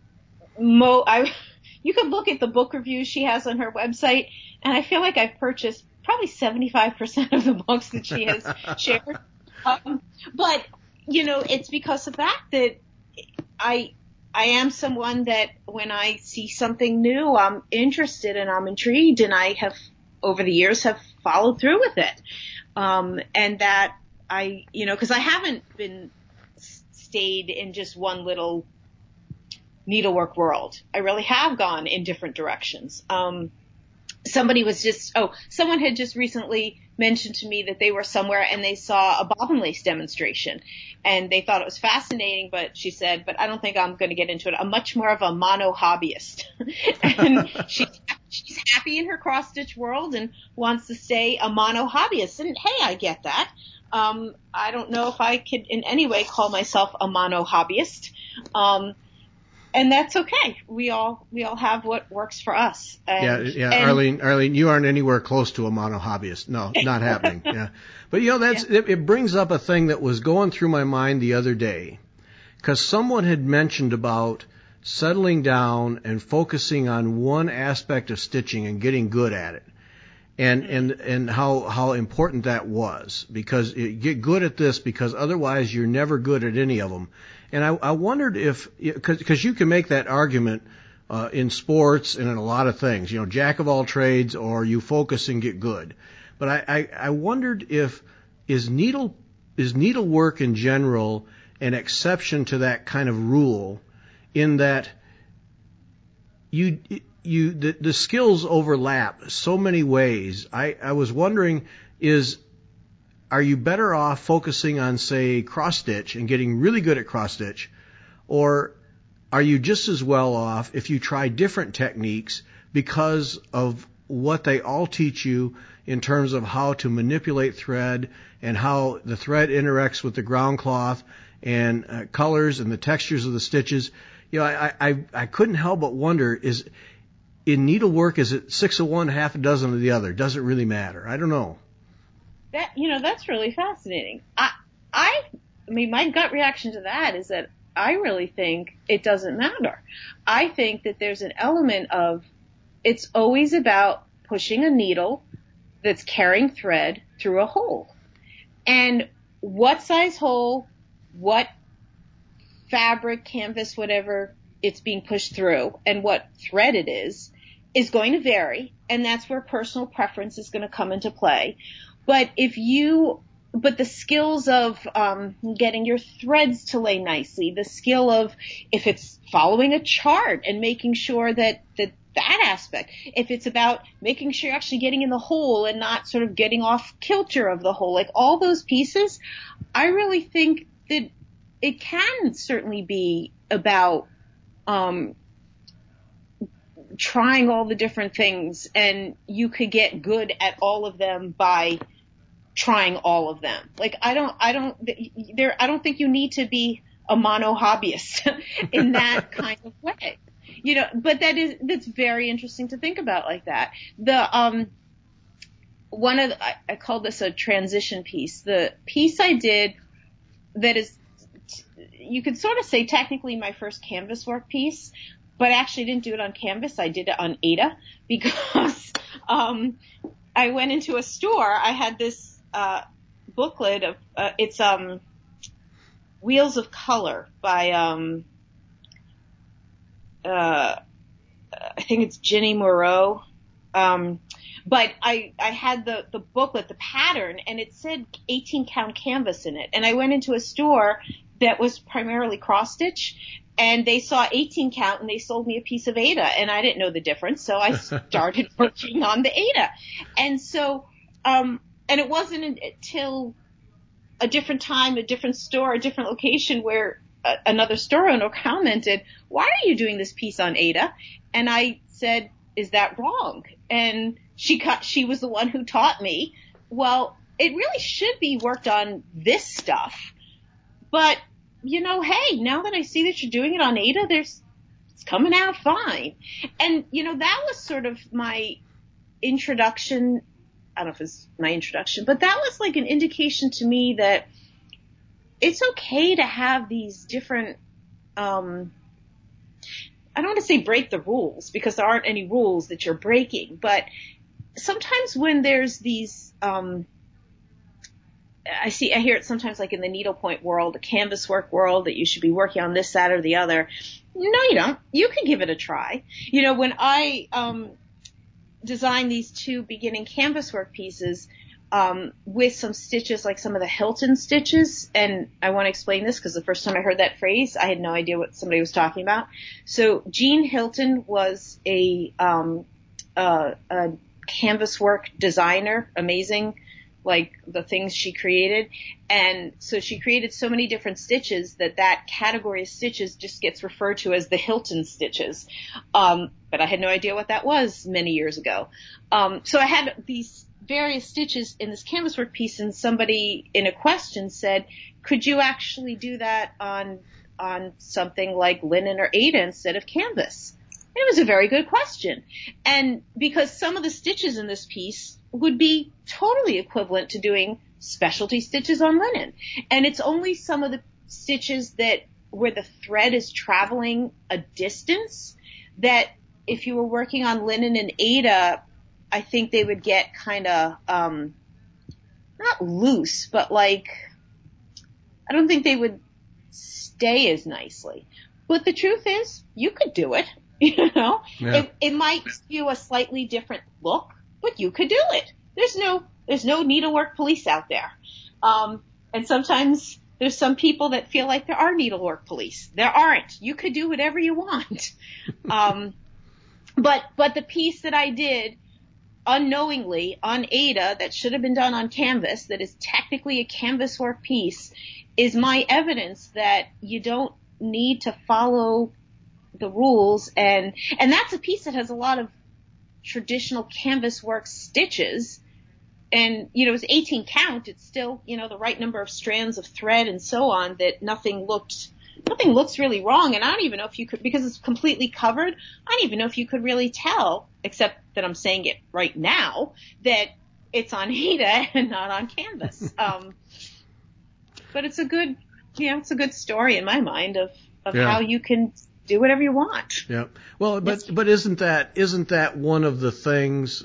mo, I, you could look at the book reviews she has on her website, and I feel like I've purchased probably seventy-five percent of the books that she has shared. Um, but, you know, it's because of that that I, I am someone that when I see something new, I'm interested and I'm intrigued, and I have, over the years, have followed through with it. Um, and that I, you know, because I haven't been stayed in just one little needlework world. I really have gone in different directions. Um, somebody was just, oh, someone had just recently mentioned to me that they were somewhere and they saw a bobbin lace demonstration and they thought it was fascinating, but she said, but I don't think I'm going to get into it. I'm much more of a mono hobbyist. And she's, she's happy in her cross stitch world and wants to stay a mono hobbyist. And hey, I get that. Um, I don't know if I could in any way call myself a mono hobbyist. Um, And that's okay. We all we all have what works for us. And, yeah, yeah, and, Arlene, Arlene, you aren't anywhere close to a mono hobbyist. No, not happening. Yeah, but you know that's yeah. it, it brings up a thing that was going through my mind the other day, because someone had mentioned about settling down and focusing on one aspect of stitching and getting good at it, and mm-hmm. and and how how important that was, because you get good at this because otherwise you're never good at any of them. And I, I wondered if, because you can make that argument uh, in sports and in a lot of things, you know, jack of all trades or you focus and get good. But I, I, I wondered if is needle is needlework in general an exception to that kind of rule, in that you you the, the skills overlap so many ways. I, I was wondering, is are you better off focusing on, say, cross stitch and getting really good at cross stitch, or are you just as well off if you try different techniques because of what they all teach you in terms of how to manipulate thread and how the thread interacts with the ground cloth and uh, colors and the textures of the stitches? You know, I, I, I couldn't help but wonder, is in needlework, is it six of one, half a dozen of the other? Does it really matter? I don't know. That, you know, that's really fascinating. I, I, I mean, my gut reaction to that is that I really think it doesn't matter. I think that there's an element of, it's always about pushing a needle that's carrying thread through a hole. And what size hole, what fabric, canvas, whatever it's being pushed through, and what thread it is, is going to vary. And that's where personal preference is going to come into play. But if you, but the skills of um, getting your threads to lay nicely, the skill of if it's following a chart and making sure that, that that aspect, if it's about making sure you're actually getting in the hole and not sort of getting off kilter of the hole, like all those pieces, I really think that it can certainly be about um, trying all the different things, and you could get good at all of them by trying all of them. Like I don't, I don't, there, I don't think you need to be a mono hobbyist in that kind of way, you know. But that is, that's very interesting to think about like that. The um, one of the, I, I call this a transition piece. The piece I did that is, you could sort of say technically my first canvas work piece, but I actually didn't do it on canvas. I did it on Aida because um, I went into a store. I had this uh, booklet of uh, it's um, Wheels of Color by um, uh, I think it's Ginny Moreau. Um, but I, I had the, the booklet, the pattern, and it said eighteen count canvas in it. And I went into a store that was primarily cross stitch, and they saw eighteen count and they sold me a piece of Aida, and I didn't know the difference. So I started working on the Aida. And so, um, and it wasn't until a different time, a different store, a different location where a, another store owner commented, "Why are you doing this piece on Aida?" And I said, "Is that wrong?" And she cut, she was the one who taught me, well, it really should be worked on this stuff. But, you know, hey, now that I see that you're doing it on Aida, there's, it's coming out fine. And, you know, that was sort of my introduction. I don't know if it's my introduction, but that was like an indication to me that it's okay to have these different, um, I don't want to say break the rules because there aren't any rules that you're breaking, but sometimes when there's these, um, I see, I hear it sometimes like in the needlepoint world, the canvas work world, that you should be working on this, that, or the other. No, you don't. You can give it a try. You know, when I, um, designed these two beginning canvas work pieces, um, with some stitches, like some of the Hilton stitches. And I want to explain this because the first time I heard that phrase, I had no idea what somebody was talking about. So Jean Hilton was a, um, uh, a canvas work designer, amazing, like the things she created. And so she created so many different stitches that that category of stitches just gets referred to as the Hilton stitches. Um, but I had no idea what that was many years ago. Um, so I had these various stitches in this canvas work piece, and somebody in a question said, could you actually do that on, on something like linen or Aida instead of canvas? And it was a very good question. And because some of the stitches in this piece would be totally equivalent to doing specialty stitches on linen. And it's only some of the stitches that where the thread is traveling a distance that if you were working on linen and Aida, I think they would get kind of, um, not loose, but like, I don't think they would stay as nicely. But the truth is, you could do it. You know, Yeah. it, it might give you a slightly different look, but you could do it. There's no, there's no needlework police out there. Um, and sometimes there's some people that feel like there are needlework police. There aren't. You could do whatever you want. um, but, but the piece that I did unknowingly on Ada that should have been done on canvas, that is technically a canvas work piece, is my evidence that you don't need to follow the rules, and and that's a piece that has a lot of traditional canvas work stitches, and you know it's eighteen count. It's still you know the right number of strands of thread and so on. That nothing looked nothing looks really wrong, and I don't even know if you could, because it's completely covered. I don't even know if you could really tell, except that I'm saying it right now, that it's on Ada and not on canvas. um, but it's a good you know it's a good story in my mind of of Yeah. how you can do whatever you want. Yeah. Well, but Yes. but isn't that isn't that one of the things,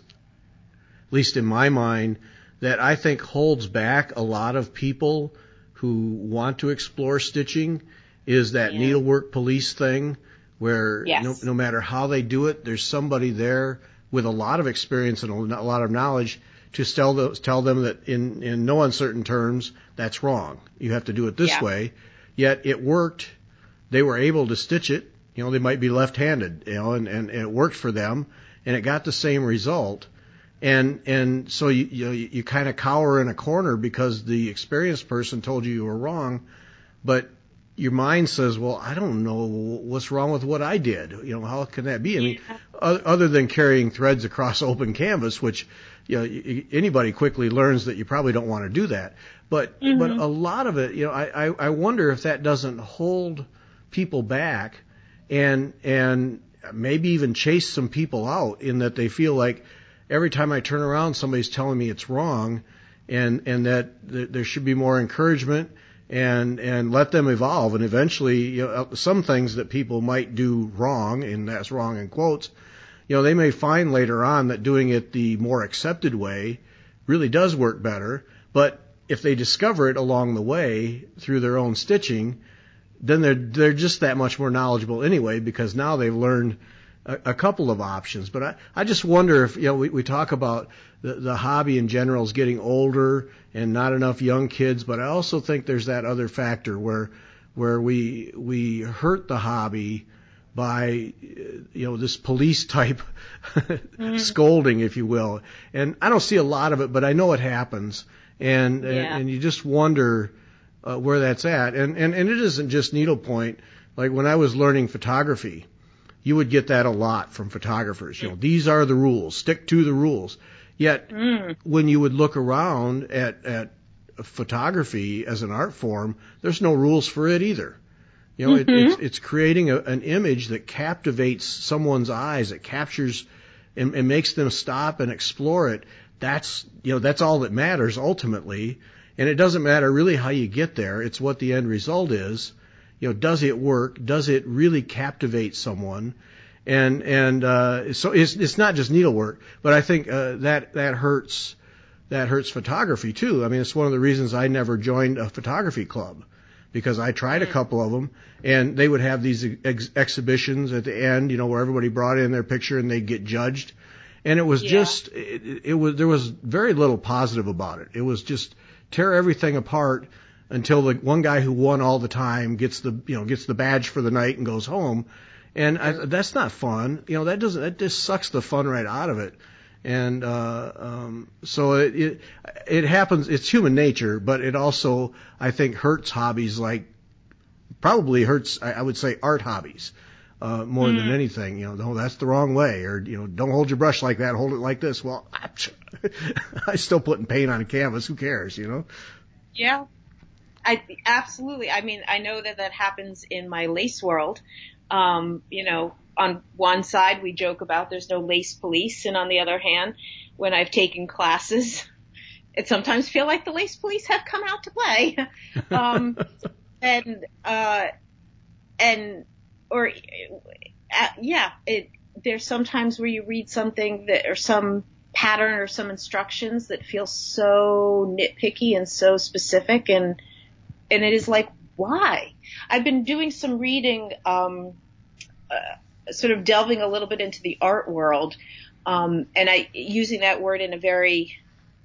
at least in my mind, that I think holds back a lot of people who want to explore stitching, is that Yeah. needlework police thing, where Yes. no, no matter how they do it, there's somebody there with a lot of experience and a lot of knowledge to tell those, tell them that in in no uncertain terms that's wrong. You have to do it this Yeah. way. Yet it worked. They were able to stitch it. You know, they might be left-handed, you know, and, and, and it worked for them, and it got the same result. And and so you you, you kind of cower in a corner because the experienced person told you you were wrong, but your mind says, well, I don't know what's wrong with what I did. You know, how can that be? I mean, Yeah. other than carrying threads across open canvas, which you know anybody quickly learns that you probably don't want to do that. But Mm-hmm. but a lot of it, you know, I, I I wonder if that doesn't hold people back, and and maybe even chase some people out, in that they feel like every time I turn around somebody's telling me it's wrong, and and that th- there should be more encouragement, and and let them evolve, and eventually you know, some things that people might do wrong, and that's wrong in quotes, you know, they may find later on that doing it the more accepted way really does work better. But if they discover it along the way through their own stitching, then they're they're just that much more knowledgeable anyway, because now they've learned a, a couple of options. But I, I just wonder if, you know, we, we talk about the, the hobby in general is getting older and not enough young kids, but I also think there's that other factor where where we we hurt the hobby by, you know, this police type mm. scolding, if you will. And I don't see a lot of it, but I know it happens, and Yeah. and, and you just wonder Uh, where that's at. And, and, and it isn't just needlepoint. Like when I was learning photography, you would get that a lot from photographers. You know, these are the rules, stick to the rules. Yet Mm. when you would look around at, at photography as an art form, there's no rules for it either. You know, Mm-hmm. it, it's, it's creating a, an image that captivates someone's eyes, that captures and, and makes them stop and explore it. That's, you know, that's all that matters ultimately. And it doesn't matter really how you get there. It's what the end result is. You know, does it work? Does it really captivate someone? And and uh, so it's it's not just needlework, but I think uh, that that hurts that hurts photography too. I mean, it's one of the reasons I never joined a photography club, because I tried a couple of them, and they would have these ex- exhibitions at the end, you know, where everybody brought in their picture and they'd get judged, and it was Yeah. just it, it was there was very little positive about it. It was just tear everything apart until the one guy who won all the time gets the you know gets the badge for the night and goes home, and I, that's not fun. You know, that doesn't that just sucks the fun right out of it. And uh, um, so it, it it happens. It's human nature, but it also, I think, hurts hobbies like probably hurts I, I would say art hobbies uh, more mm. than anything. You know, no, that's the wrong way, or you know, don't hold your brush like that. Hold it like this. Well, I'm still putting paint on a canvas. Who cares? You know? Yeah, I absolutely. I mean, I know that that happens in my lace world. Um, you know, on one side we joke about there's no lace police, and on the other hand, when I've taken classes, it sometimes feel like the lace police have come out to play. um, and uh, and or uh, yeah, it there's sometimes where you read something that or some pattern or some instructions that feel so nitpicky and so specific, and and it is like, why? I've been doing some reading, um, uh, sort of delving a little bit into the art world, um, and I using that word in a very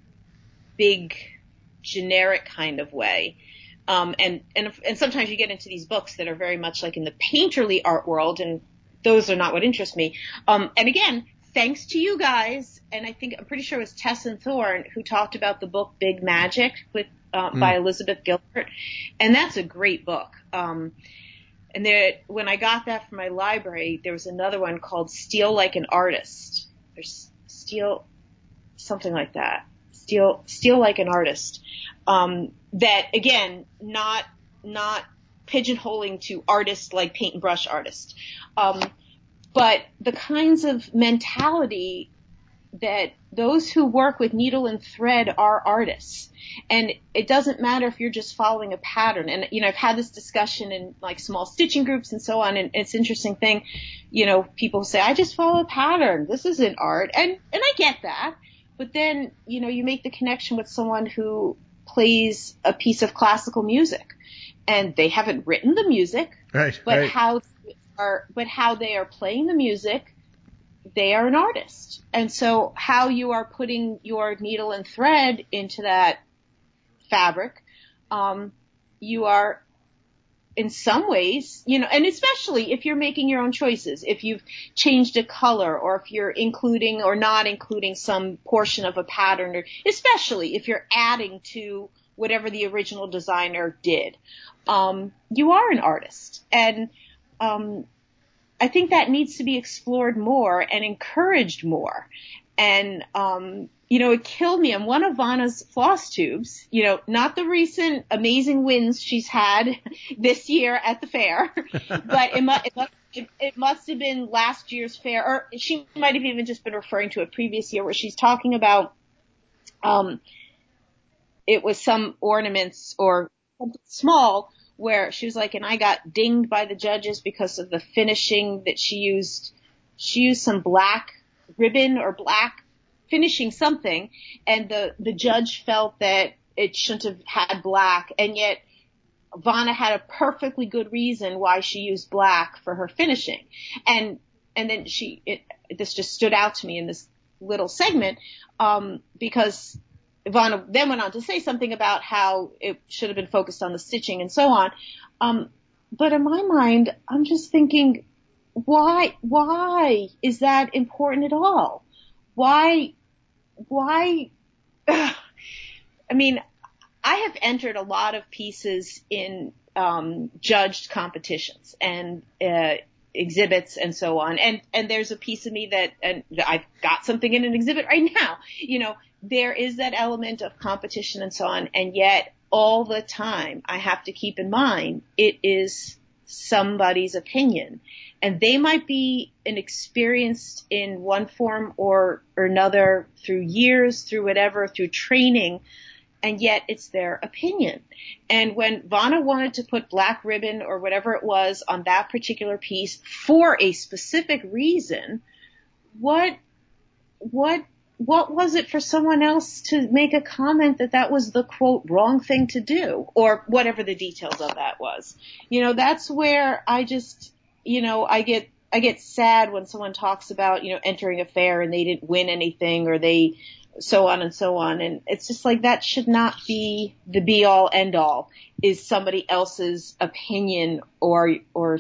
big, generic kind of way. Um, and, and, and sometimes you get into these books that are very much like in the painterly art world, and those are not what interest me. Um, and again, thanks to you guys, and I think, I'm pretty sure it was Tess and Thorne who talked about the book Big Magic with, uh, mm. by Elizabeth Gilbert. And that's a great book. Um, and there, when I got that from my library, there was another one called Steal Like an Artist. There's Steal, something like that. Steal, Steal Like an Artist. Um, that again, not, not pigeonholing to artists like paint and brush artists. Um, but the kinds of mentality that those who work with needle and thread are artists. And it doesn't matter if you're just following a pattern. And, you know, I've had this discussion in like small stitching groups and so on. And it's an interesting thing. You know, people say, I just follow a pattern. This isn't art. And, and I get that. But then, you know, you make the connection with someone who plays a piece of classical music, and they haven't written the music, right? But right. how are, but how they are playing the music, they are an artist. And so, how you are putting your needle and thread into that fabric, um, you are, in some ways, you know, and especially if you're making your own choices, if you've changed a color, or if you're including or not including some portion of a pattern, or especially if you're adding to whatever the original designer did, um, you are an artist. And um, I think that needs to be explored more and encouraged more. And, um, you know, it killed me on one of Vanna's floss tubes, you know, not the recent amazing wins she's had this year at the fair, but it, mu- it, must, it, it must have been last year's fair, or she might have even just been referring to a previous year where she's talking about, um, it was some ornaments or something small where she was like, and I got dinged by the judges because of the finishing that she used. She used some black ribbon or black finishing something, and the, the judge felt that it shouldn't have had black, and yet Vanna had a perfectly good reason why she used black for her finishing. And, and then she, it, this just stood out to me in this little segment, um, because Vanna then went on to say something about how it should have been focused on the stitching and so on. Um, but in my mind, I'm just thinking, why, why is that important at all? Why, why, ugh. I mean, I have entered a lot of pieces in, um, judged competitions and, uh, exhibits and so on. And, and there's a piece of me that, and I've got something in an exhibit right now, you know, there is that element of competition and so on. And yet all the time I have to keep in mind it is somebody's opinion, and they might be inexperienced in one form or, or another through years, through whatever, through training. And yet it's their opinion. And when Vanna wanted to put black ribbon or whatever it was on that particular piece for a specific reason, what, what, what was it for someone else to make a comment that that was the quote wrong thing to do, or whatever the details of that was? You know, that's where I just, you know, I get, I get sad when someone talks about, you know, entering a fair and they didn't win anything, or they, so on and so on. And it's just like, that should not be the be all end all, is somebody else's opinion or, or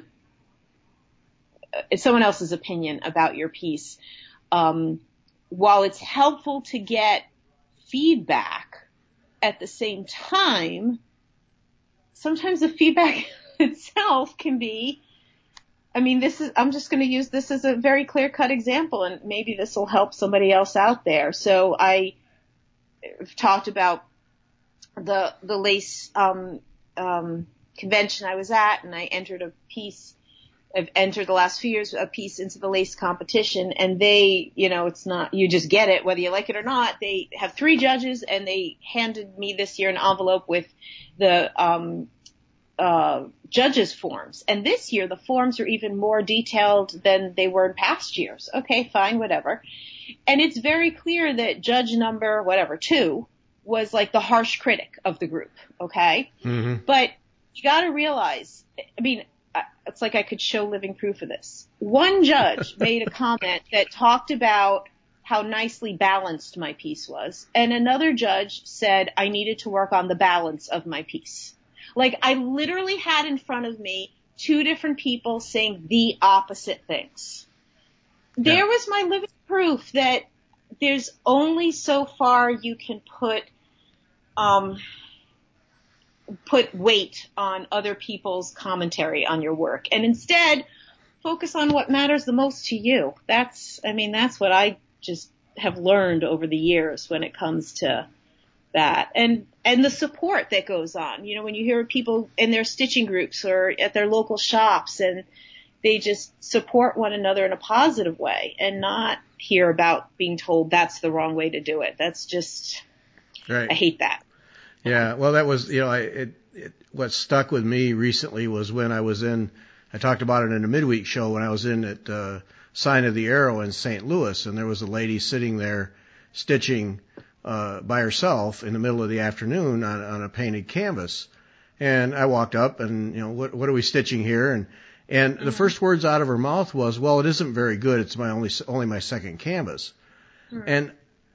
it's someone else's opinion about your piece. Um, while it's helpful to get feedback, at the same time, sometimes the feedback itself can be, I mean, this is, I'm just going to use this as a very clear cut example, and maybe this will help somebody else out there. So I have talked about the, the lace, um, um, convention I was at, and I entered a piece, I've entered the last few years a piece into the lace competition, and they, you know, it's not, you just get it, whether you like it or not. They have three judges, and they handed me this year an envelope with the, um, uh, judges' forms. And this year the forms are even more detailed than they were in past years. Okay, fine, whatever. And it's very clear that judge number, whatever, two, was like the harsh critic of the group. Okay. Mm-hmm. But you got to realize, I mean, it's like I could show living proof of this. One judge made a comment that talked about how nicely balanced my piece was, and another judge said I needed to work on the balance of my piece. Like, I literally had in front of me two different people saying the opposite things. Yeah. There was my living proof that there's only so far you can put um put weight on other people's commentary on your work, and instead focus on what matters the most to you. That's, I mean, that's what I just have learned over the years when it comes to that. And, and the support that goes on, you know, when you hear people in their stitching groups or at their local shops, and they just support one another in a positive way and not hear about being told that's the wrong way to do it. That's just, right. I hate that. Yeah, well, that was, you know, I, it, it, what stuck with me recently was when I was in, I talked about it in a midweek show when I was in at uh, Sign of the Arrow in Saint Louis, and there was a lady sitting there stitching uh, by herself in the middle of the afternoon on, on a painted canvas. And I walked up and, you know, what, what are we stitching here? And, and mm-hmm. the first words out of her mouth was, well, it isn't very good. It's my only, only my second canvas. Mm-hmm. And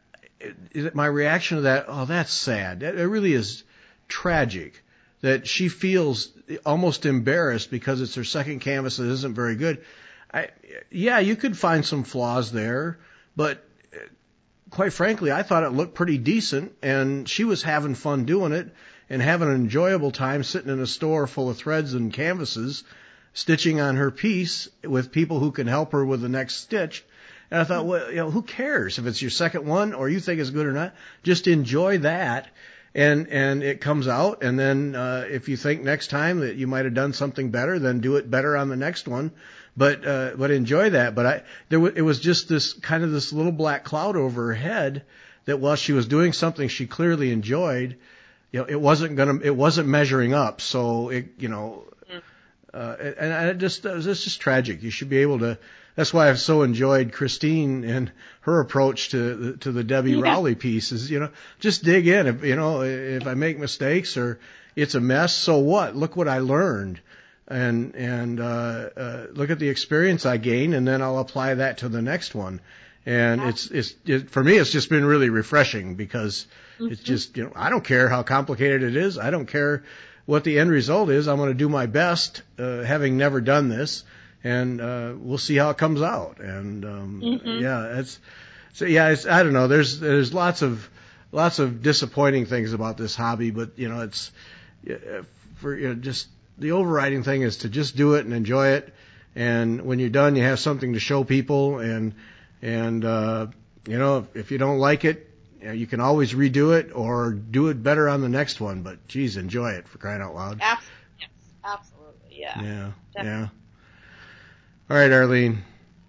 my reaction to that, oh, that's sad. It really is tragic that she feels almost embarrassed because it's her second canvas that isn't very good. I, yeah, you could find some flaws there, but quite frankly, I thought it looked pretty decent, and she was having fun doing it and having an enjoyable time sitting in a store full of threads and canvases, stitching on her piece with people who can help her with the next stitch. And I thought, well, you know, who cares if it's your second one or you think it's good or not? Just enjoy that, and and it comes out. And then uh, if you think next time that you might have done something better, then do it better on the next one. But uh, but enjoy that. But I there w- it was just this kind of this little black cloud over her head that while she was doing something she clearly enjoyed, you know, it wasn't gonna it wasn't measuring up. So it you know, uh, and, and it just it was just tragic. You should be able to. That's why I've so enjoyed Christine and her approach to the, to the Debbie yeah. Rowley pieces. You know, just dig in. If, you know, if I make mistakes or it's a mess, so what? Look what I learned, and and uh, uh, look at the experience I gained, and then I'll apply that to the next one. And yeah. it's it's it, for me, it's just been really refreshing because mm-hmm. it's just, you know, I don't care how complicated it is. I don't care what the end result is. I'm going to do my best, uh, having never done this. And uh, we'll see how it comes out. And um, mm-hmm. yeah, it's so yeah. It's, I don't know. There's there's lots of lots of disappointing things about this hobby, but you know, it's for you know, just the overriding thing is to just do it and enjoy it. And when you're done, you have something to show people. And and uh, you know, if, if you don't like it, you know, you can always redo it or do it better on the next one. But geez, enjoy it, for crying out loud. Absolutely, absolutely, yeah. Yeah, definitely. yeah. All right, Arlene.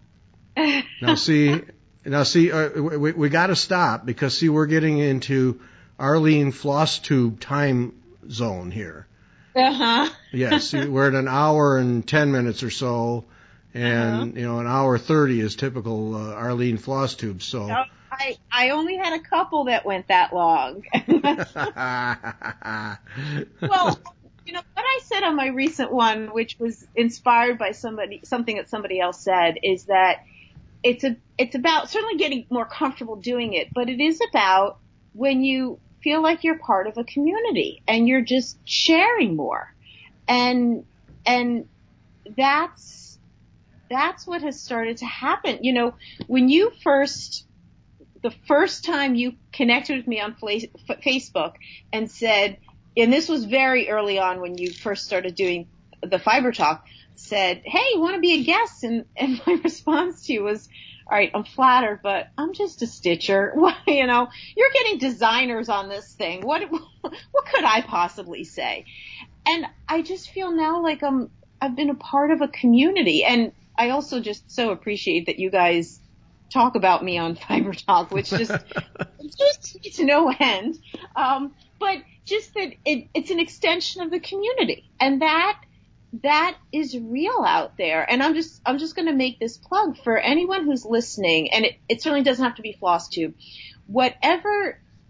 Now see, now see, uh, we, we got to stop because see, we're getting into Arlene Floss Tube time zone here. Uh huh. Yes, see, we're at an hour and ten minutes or so, and uh-huh. you know, an hour thirty is typical uh, Arlene Floss Tube. So no, I I only had a couple that went that long. Well. You know, what I said on my recent one, which was inspired by somebody, something that somebody else said, is that it's a, it's about certainly getting more comfortable doing it, but it is about when you feel like you're part of a community and you're just sharing more. And, and that's, that's what has started to happen. You know, when you first, the first time you connected with me on Facebook and said, and this was very early on when you first started doing the Fiber Talk, said, hey, you want to be a guest? And, and my response to you was, all right, I'm flattered, but I'm just a stitcher. You know, you're getting designers on this thing. What, what could I possibly say? And I just feel now like I'm, I've been a part of a community. And I also just so appreciate that you guys talk about me on Fiber Talk, which just, just needs no end. Um, but just that it, it's an extension of the community, and that that is real out there. And I'm just I'm just going to make this plug for anyone who's listening, and it, it certainly doesn't have to be Floss Tube. Whatever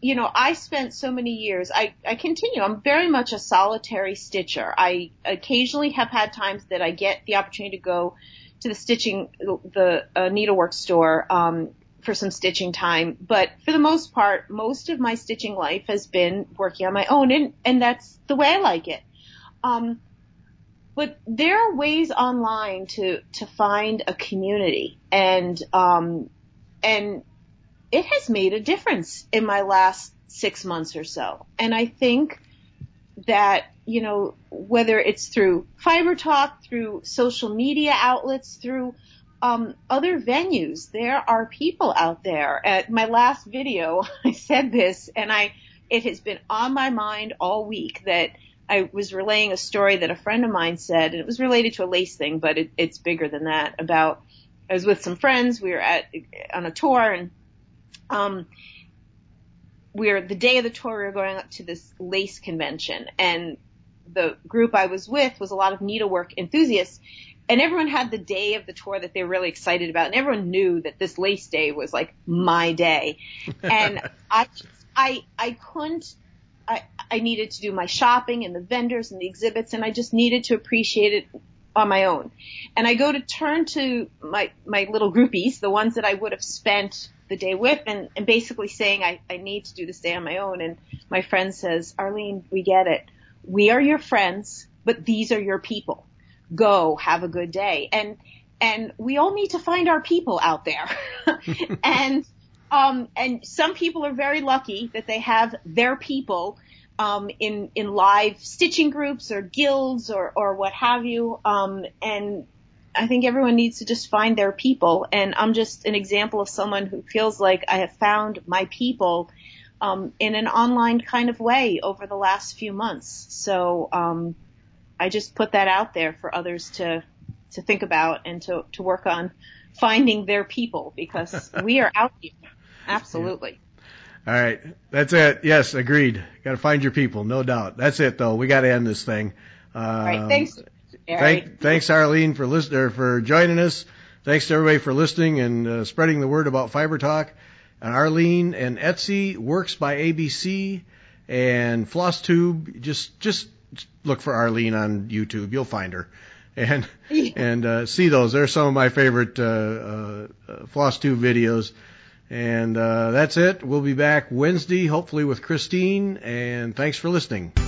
you know, I spent so many years, I, I continue, I'm very much a solitary stitcher. I occasionally have had times that I get the opportunity to go to the stitching, the uh, needlework store, um, for some stitching time. But for the most part, most of my stitching life has been working on my own, and, and that's the way I like it. Um, but there are ways online to, to find a community, and, um, and it has made a difference in my last six months or so. And I think that, you know, whether it's through Fiber Talk, through social media outlets, through um, other venues, there are people out there. At my last video, I said this, and I it has been on my mind all week that I was relaying a story that a friend of mine said, and it was related to a lace thing, but it, it's bigger than that. About I was with some friends, we were at on a tour, and um, we were the day of the tour, we were going up to this lace convention, and the group I was with was a lot of needlework enthusiasts, and everyone had the day of the tour that they were really excited about, and everyone knew that this lace day was like my day. And I, I, I couldn't, I, I needed to do my shopping and the vendors and the exhibits, and I just needed to appreciate it on my own. And I go to turn to my, my little groupies, the ones that I would have spent the day with, and, and basically saying I, I need to do this day on my own. And my friend says, Arlene, we get it. We are your friends, but these are your people. Go have a good day. And, and we all need to find our people out there. and, um, and some people are very lucky that they have their people, um, in, in live stitching groups or guilds or, or what have you. Um, and I think everyone needs to just find their people. And I'm just an example of someone who feels like I have found my people, um, in an online kind of way over the last few months. So, um, I just put that out there for others to, to think about and to, to work on finding their people, because we are out here. Absolutely. Yeah. All right. That's it. Yes, agreed. Got to find your people. No doubt. That's it though. We got to end this thing. Um, All right. Thanks. Thank, thanks, Arlene, for listening, for joining us. Thanks to everybody for listening and uh, spreading the word about Fiber Talk. And Arlene and Etsy, Works by A B C, and FlossTube. Just, just look for Arlene on YouTube. You'll find her, and and uh, see those. They're some of my favorite uh, uh, FlossTube videos. And uh, that's it. We'll be back Wednesday, hopefully with Christine. And thanks for listening.